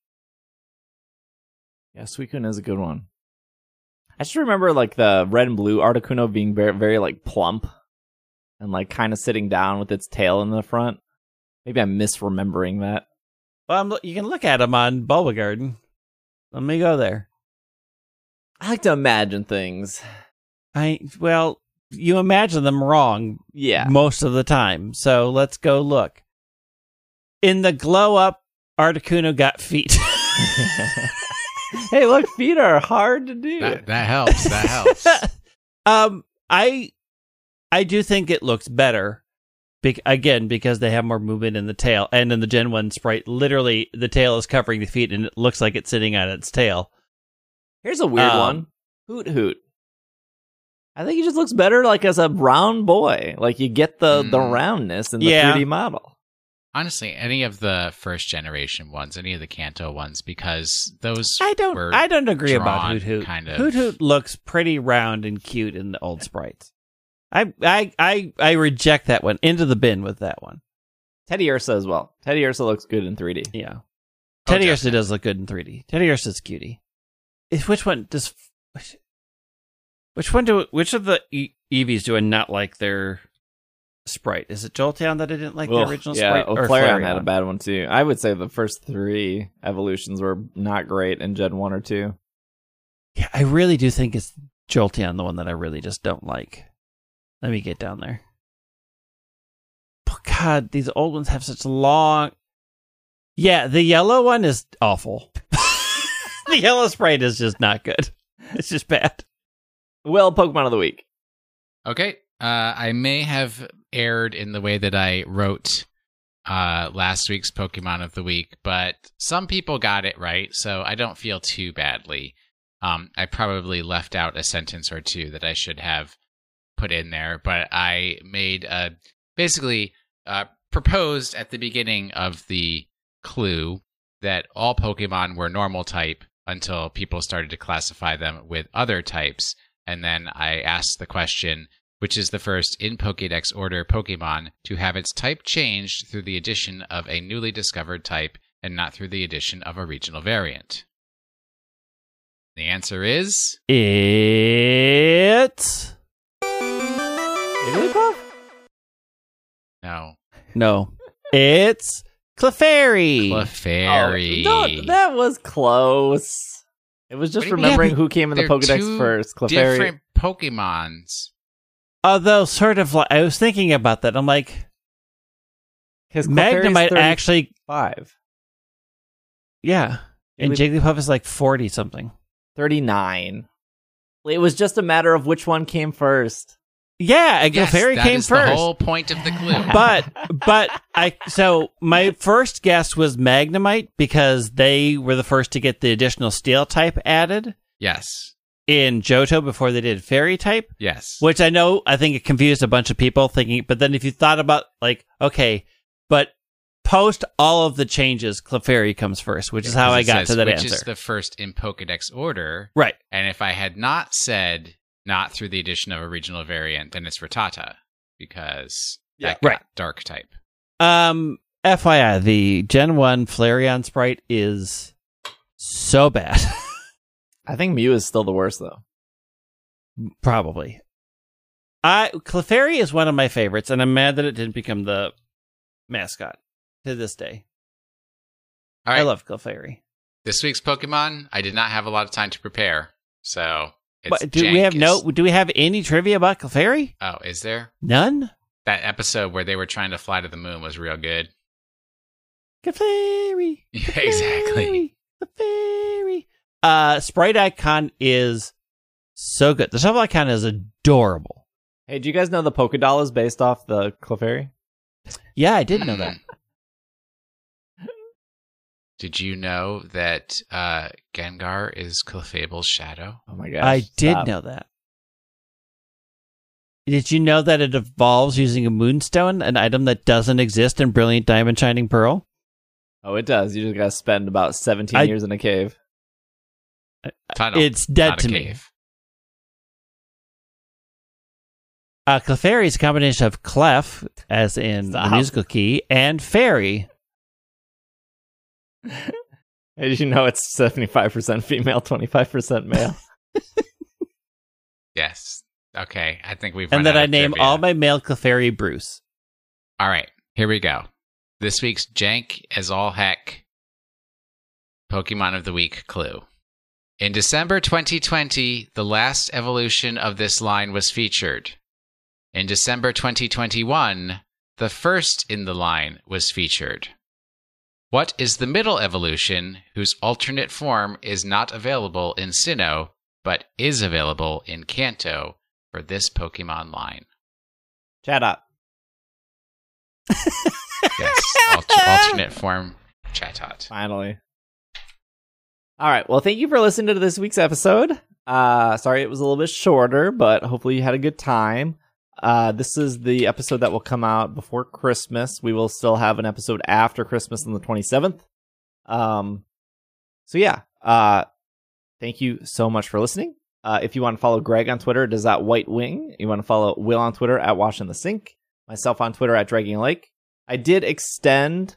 Speaker 2: Yeah, Suicune is a good one. I just remember like the red and blue Articuno being very, very like plump and like kind of sitting down with its tail in the front. Maybe I'm misremembering that.
Speaker 3: Well, I'm, you can look at them on Bulba Garden. Let me go there.
Speaker 2: I like to imagine things.
Speaker 3: I well, you imagine them wrong,
Speaker 2: yeah,
Speaker 3: most of the time. So let's go look. In the glow up, Articuno got feet.
Speaker 2: Hey, look, feet are hard to do.
Speaker 4: That, that helps. That helps.
Speaker 3: um, I, I do think it looks better. Be- again, because they have more movement in the tail, and in the Gen one sprite, literally the tail is covering the feet, and it looks like it's sitting on its tail.
Speaker 2: Here's a weird um, one. Hoot Hoot. I think he just looks better like as a brown boy. Like you get the, mm. the roundness in the yeah. three D model.
Speaker 4: Honestly, any of the first generation ones, any of the Kanto ones, because those
Speaker 3: I don't
Speaker 4: were
Speaker 3: I don't agree about Hoot Hoot.
Speaker 4: Kind of.
Speaker 3: Hoot Hoot looks pretty round and cute in the old sprites. I I I I reject that one. Into the bin with that one.
Speaker 2: Teddy Ursa as well. Teddy Ursa looks good in three D.
Speaker 3: Yeah. Teddy oh, Ursa does look good in three D. Teddy Ursa's cutie. If which one does which, which one do which of the e- Eevees do I not like their sprite. Is it Jolteon that I didn't like
Speaker 2: Ugh,
Speaker 3: the original
Speaker 2: yeah,
Speaker 3: sprite?
Speaker 2: oh,
Speaker 3: Or
Speaker 2: Flareon
Speaker 3: Flareon
Speaker 2: had a bad one too. I would say the first three evolutions were not great in Gen one or two.
Speaker 3: Yeah, I really do think it's Jolteon, the one that I really just don't like. Let me get down there. Oh, God, these old ones have such long... Yeah, the yellow one is awful. The yellow sprite is just not good. It's just bad.
Speaker 2: Well, Pokemon of the Week.
Speaker 4: Okay. Uh, I may have erred in the way that I wrote uh, last week's Pokemon of the Week, but some people got it right, so I don't feel too badly. Um, I probably left out a sentence or two that I should have put in there, but I made a, basically uh, proposed at the beginning of the clue that all Pokemon were normal type until people started to classify them with other types. And then I asked the question, which is the first in Pokédex order Pokemon to have its type changed through the addition of a newly discovered type and not through the addition of a regional variant? The answer is...
Speaker 3: It's...
Speaker 2: Jigglypuff?
Speaker 4: No.
Speaker 3: No. It's Clefairy.
Speaker 4: Clefairy.
Speaker 2: Oh, no, that was close. It was just
Speaker 4: What do you mean?
Speaker 2: remembering
Speaker 3: Yeah,
Speaker 2: who came in the
Speaker 4: They're
Speaker 2: Pokedex
Speaker 4: two
Speaker 2: first. Clefairy.
Speaker 4: Different Pokemons.
Speaker 3: Although, sort of, like, I was thinking about that. I'm like,
Speaker 2: His
Speaker 3: Magnemite actually...
Speaker 2: Five.
Speaker 3: Yeah. And Jigglypuff is like forty-something.
Speaker 2: thirty-nine. It was just a matter of which one came first.
Speaker 3: Yeah, and
Speaker 4: Yes,
Speaker 3: Clefairy
Speaker 4: that
Speaker 3: came
Speaker 4: is
Speaker 3: first.
Speaker 4: the whole point of the clue.
Speaker 3: but but I so my first guess was Magnemite because they were the first to get the additional steel type added
Speaker 4: Yes.
Speaker 3: in Johto before they did fairy type,
Speaker 4: Yes.
Speaker 3: which I know I think it confused a bunch of people thinking, but then if you thought about like, okay, but post all of the changes, Clefairy comes first, which is how I
Speaker 4: It
Speaker 3: got
Speaker 4: says,
Speaker 3: to that
Speaker 4: which
Speaker 3: answer.
Speaker 4: is the first in Pokedex order.
Speaker 3: Right.
Speaker 4: And if I had not said not through the addition of a regional variant, then it's Rattata, because
Speaker 2: Yeah.
Speaker 4: that got
Speaker 3: Right.
Speaker 4: dark type.
Speaker 3: Um F Y I, the Gen one Flareon sprite is so bad.
Speaker 2: I think Mew is still the worst, though.
Speaker 3: Probably. I Clefairy is one of my favorites, and I'm mad that it didn't become the mascot to this day.
Speaker 4: All right.
Speaker 3: I love Clefairy.
Speaker 4: This week's Pokemon, I did not have a lot of time to prepare, so it's
Speaker 3: But do we have
Speaker 4: Jank
Speaker 3: no?
Speaker 4: is-
Speaker 3: Do we have any trivia about Clefairy?
Speaker 4: Oh, is there?
Speaker 3: None.
Speaker 4: That episode where they were trying to fly to the moon was real good.
Speaker 3: Clefairy.
Speaker 4: Yeah, exactly.
Speaker 3: Clefairy. Uh, sprite icon is so good. The shuffle icon is adorable.
Speaker 2: Hey, do you guys know the Pokédoll is based off the Clefairy?
Speaker 3: Yeah, I did know that.
Speaker 4: Did you know that uh, Gengar is Clefable's shadow?
Speaker 2: Oh my gosh.
Speaker 3: I did
Speaker 2: stop.
Speaker 3: know that. Did you know that it evolves using a moonstone, an item that doesn't exist in Brilliant Diamond Shining Pearl?
Speaker 2: Oh, it does. You just gotta spend about seventeen
Speaker 3: I-
Speaker 2: years in a cave.
Speaker 4: Tunnel,
Speaker 3: It's dead
Speaker 4: not a
Speaker 3: to me.
Speaker 4: cave.
Speaker 3: Uh, Clefairy is a combination of clef, as in
Speaker 2: Stop.
Speaker 3: the musical key, and fairy.
Speaker 2: Hey, did you know it's seventy-five percent female, twenty-five percent male?
Speaker 4: Yes. Okay, I think we've
Speaker 3: And
Speaker 4: run
Speaker 3: then
Speaker 4: out
Speaker 3: I
Speaker 4: of
Speaker 3: name
Speaker 4: trivia.
Speaker 3: all my male Clefairy Bruce.
Speaker 4: All right, here we go. This week's Jank as all heck Pokemon of the Week clue. In December twenty twenty, the last evolution of this line was featured. In December twenty twenty-one, the first in the line was featured. What is the middle evolution whose alternate form is not available in Sinnoh, but is available in Kanto for this Pokemon line?
Speaker 2: Chat up.
Speaker 4: Yes, alter- alternate form Chatot.
Speaker 2: Finally. All right. Well, thank you for listening to this week's episode. Uh, sorry it was a little bit shorter, but hopefully you had a good time. Uh, this is the episode that will come out before Christmas. We will still have an episode after Christmas on the twenty-seventh. Um, so yeah, uh, thank you so much for listening. Uh, if you want to follow Greg on Twitter, it is at White Wing. You want to follow Will on Twitter at Wash in the Sink. Myself on Twitter at Dragging Lake. I did extend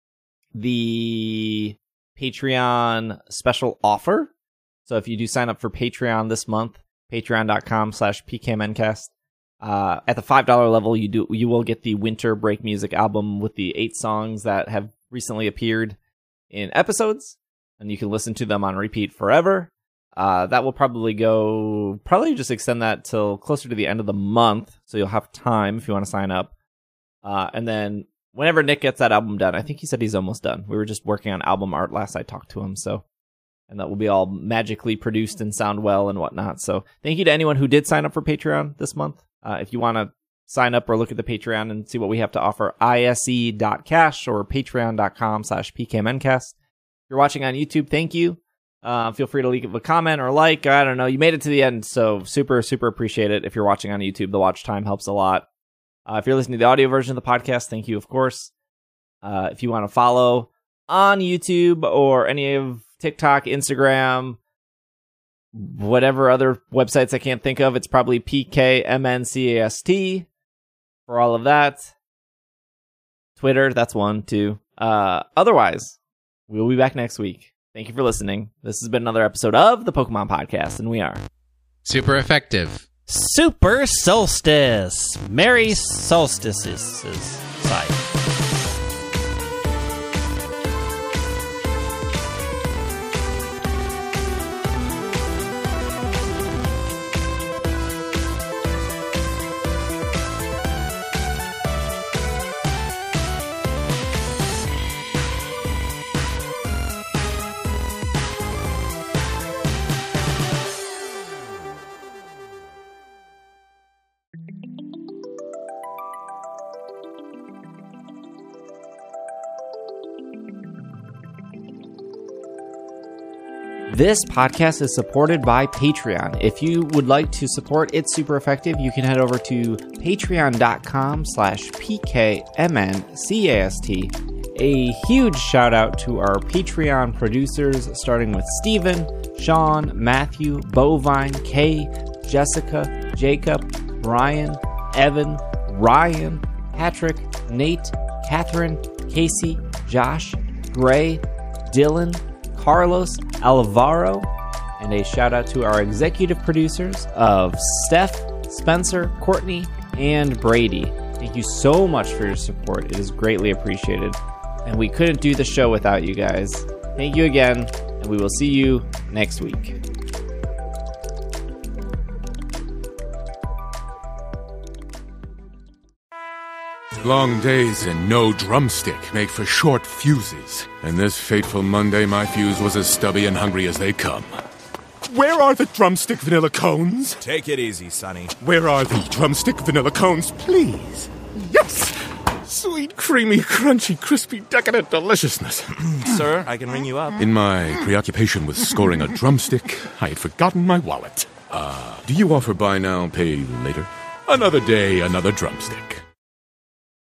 Speaker 2: the Patreon special offer. So if you do sign up for Patreon this month, patreon.com slash pkmncast, Uh, at the five dollar level, you do you will get the Winter Break Music album with the eight songs that have recently appeared in episodes, and you can listen to them on repeat forever. Uh, that will probably go, probably just extend that till closer to the end of the month, so you'll have time if you want to sign up. Uh, and then whenever Nick gets that album done, I think he said he's almost done. We were just working on album art last I talked to him, so, and that will be all magically produced and sound well and whatnot. So thank you to anyone who did sign up for Patreon this month. Uh, if you want to sign up or look at the Patreon and see what we have to offer, ise dot cash or patreon.com slash pkmncast. If you're watching on YouTube, thank you. Uh, feel free to leave a comment or like. I don't know. You made it to the end, so super, super appreciate it. If you're watching on YouTube, the watch time helps a lot. Uh, if you're listening to the audio version of the podcast, thank you, of course. Uh, if you want to follow on YouTube or any of TikTok, Instagram, whatever other websites I can't think of, it's probably P K M N C A S T for all of that. Twitter, that's one, too. Uh, otherwise, we'll be back next week. Thank you for listening. This has been another episode of the Pokemon Podcast, and we are
Speaker 4: super effective.
Speaker 3: Super Solstice. Merry solstices. Side.
Speaker 2: This podcast is supported by Patreon. If you would like to support It's Super Effective, you can head over to patreon.com slash pkmncast. A huge shout out to our Patreon producers, starting with Steven, Sean, Matthew, Bovine, Kay, Jessica, Jacob, Brian, Evan, Ryan, Patrick, Nate, Catherine, Casey, Josh, Gray, Dylan, Carlos, Alvaro, and a shout out to our executive producers of Steph, Spencer, Courtney, and Brady. Thank you so much for your support. It is greatly appreciated. And we couldn't do the show without you guys. Thank you again, and we will see you next week.
Speaker 5: Long days and no drumstick make for short fuses. And this fateful Monday, my fuse was as stubby and hungry as they come. Where are the drumstick vanilla cones?
Speaker 6: Take it easy, Sonny.
Speaker 5: Where are the drumstick vanilla cones, please? Yes! Sweet, creamy, crunchy, crispy, decadent deliciousness.
Speaker 6: Sir, I can ring you up.
Speaker 5: In my preoccupation with scoring a drumstick, I had forgotten my wallet. Uh, do you offer buy now, pay later? Another day, another drumstick.